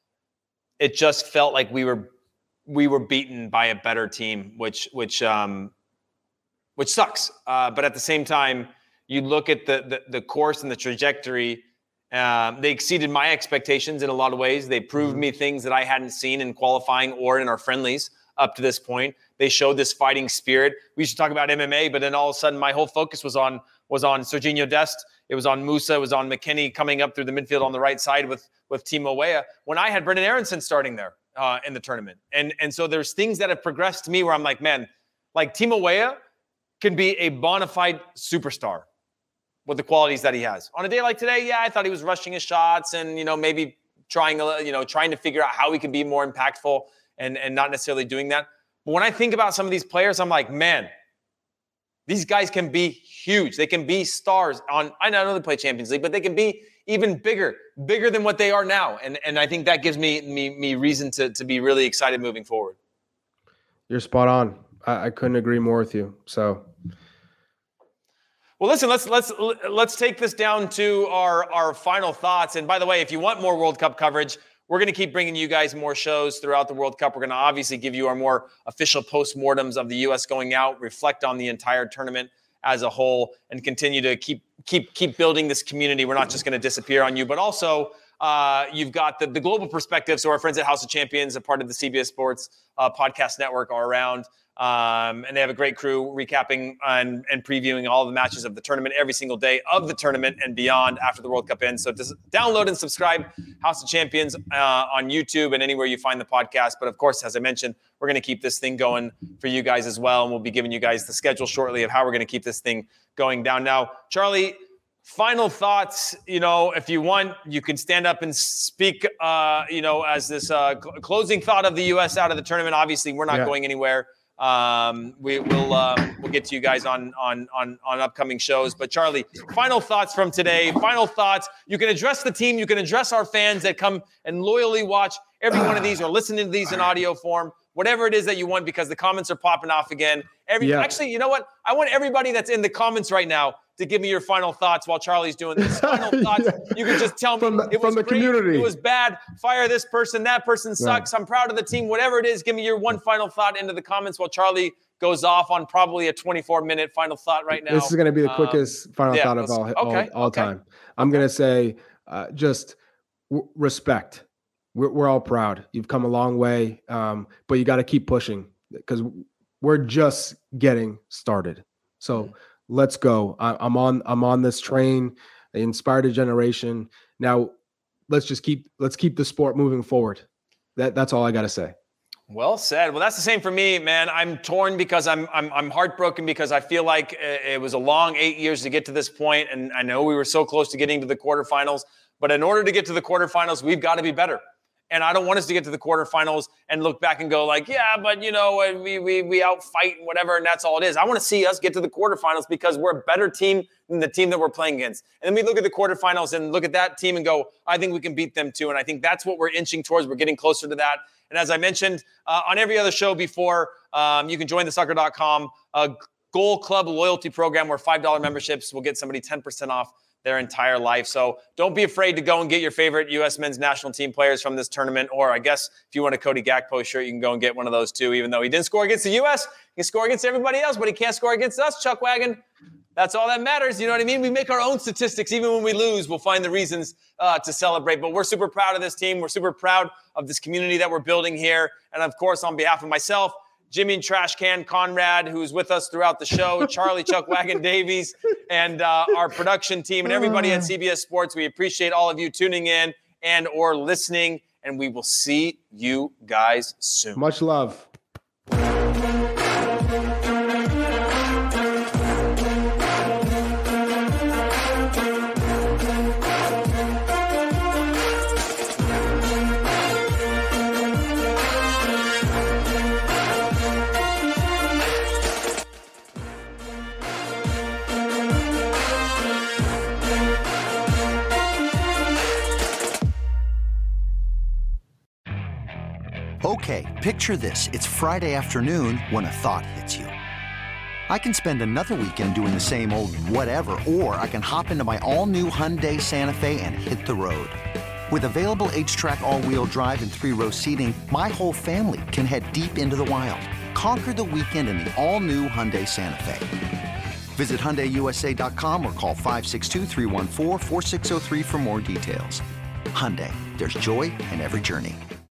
it just felt like we were we were beaten by a better team, which which um, which sucks. Uh, but at the same time, you look at the the, the course and the trajectory. Um, they exceeded my expectations in a lot of ways. They proved mm-hmm. me things that I hadn't seen in qualifying or in our friendlies up to this point. They showed this fighting spirit. We should talk about M M A, but then all of a sudden my whole focus was on was on Serginho Dest. It was on Musa. It was on McKennie coming up through the midfield on the right side with, with Timo Weah when I had Brendan Aronson starting there uh, in the tournament. And, and so there's things that have progressed to me where I'm like, man, like Timo Weah can be a bona fide superstar with the qualities that he has. On a day like today, yeah, I thought he was rushing his shots and, you know, maybe trying, you know, trying to figure out how he can be more impactful and, and not necessarily doing that. But when I think about some of these players, I'm like, man, these guys can be huge. They can be stars on, I know they play Champions League, but they can be even bigger, bigger than what they are now. And and I think that gives me me, me reason to, to be really excited moving forward. You're spot on. I, I couldn't agree more with you. So... Well, listen, let's let's let's take this down to our, our final thoughts. And by the way, if you want more World Cup coverage, we're going to keep bringing you guys more shows throughout the World Cup. We're going to obviously give you our more official postmortems of the U S going out, reflect on the entire tournament as a whole, and continue to keep keep keep building this community. We're not just going to disappear on you, but also uh, you've got the, the global perspective. So our friends at House of Champions, a part of the C B S Sports uh, podcast network, are around. Um, and they have a great crew recapping and, and previewing all the matches of the tournament every single day of the tournament and beyond after the World Cup ends. So just download and subscribe House of Champions uh, on YouTube and anywhere you find the podcast. But of course, as I mentioned, we're going to keep this thing going for you guys as well. And we'll be giving you guys the schedule shortly of how we're going to keep this thing going down. Now, Charlie, final thoughts. You know, if you want, you can stand up and speak, uh, you know, as this uh, cl- closing thought of the U S out of the tournament. Obviously, we're not yeah. going anywhere. Um, we will uh, we'll get to you guys on on on on upcoming shows. But Charlie, final thoughts from today. Final thoughts. You can address the team. You can address our fans that come and loyally watch every one of these or listen to these in audio form. Whatever it is that you want, because the comments are popping off again. Every yeah. actually, you know what? I want everybody that's in the comments right now to give me your final thoughts while Charlie's doing this. Final thoughts. yeah. You can just tell me from the, it was from the great, community. It was bad. Fire this person. That person sucks. Yeah. I'm proud of the team. Whatever it is, give me your one final thought into the comments while Charlie goes off on probably a twenty-four minute final thought right now. This is going to be the quickest um, final yeah, thought of all, okay, all, all okay. time. I'm okay. going to say uh, just w- respect. We're, we're all proud. You've come a long way, um, but you got to keep pushing because we're just getting started. So mm-hmm. let's go. I, I'm on. I'm on this train. They inspired a generation. Now let's just keep. Let's keep the sport moving forward. That that's all I got to say. Well said. Well, that's the same for me, man. I'm torn because I'm I'm I'm heartbroken because I feel like it was a long eight years to get to this point, and I know we were so close to getting to the quarterfinals. But in order to get to the quarterfinals, we've got to be better. And I don't want us to get to the quarterfinals and look back and go like, yeah, but you know, we we we outfight and whatever, and that's all it is. I want to see us get to the quarterfinals because we're a better team than the team that we're playing against. And then we look at the quarterfinals and look at that team and go, I think we can beat them too. And I think that's what we're inching towards. We're getting closer to that. And as I mentioned uh, on every other show before, um, you can join the sucker dot com uh, Goal Club loyalty program where five dollars memberships will get somebody ten percent off their entire life. So don't be afraid to go and get your favorite U S men's national team players from this tournament. Or I guess if you want a Cody Gakpo shirt, you can go and get one of those too. Even though he didn't score against the U S, he can score against everybody else, but he can't score against us, Chuck Wagon. That's all that matters. You know what I mean? We make our own statistics. Even when we lose, we'll find the reasons uh, to celebrate. But we're super proud of this team. We're super proud of this community that we're building here. And of course, on behalf of myself, Jimmy Trash Can Conrad, who's with us throughout the show, Charlie Chuck Wagon Davies, and uh, our production team and everybody at C B S Sports. We appreciate all of you tuning in and or listening, and we will see you guys soon. Much love. Okay, picture this. It's Friday afternoon when a thought hits you. I can spend another weekend doing the same old whatever, or I can hop into my all-new Hyundai Santa Fe and hit the road. With available H-Track all-wheel drive and three-row seating, my whole family can head deep into the wild. Conquer the weekend in the all-new Hyundai Santa Fe. Visit Hyundai U S A dot com or call five six two, three one four, four six zero three for more details. Hyundai, there's joy in every journey.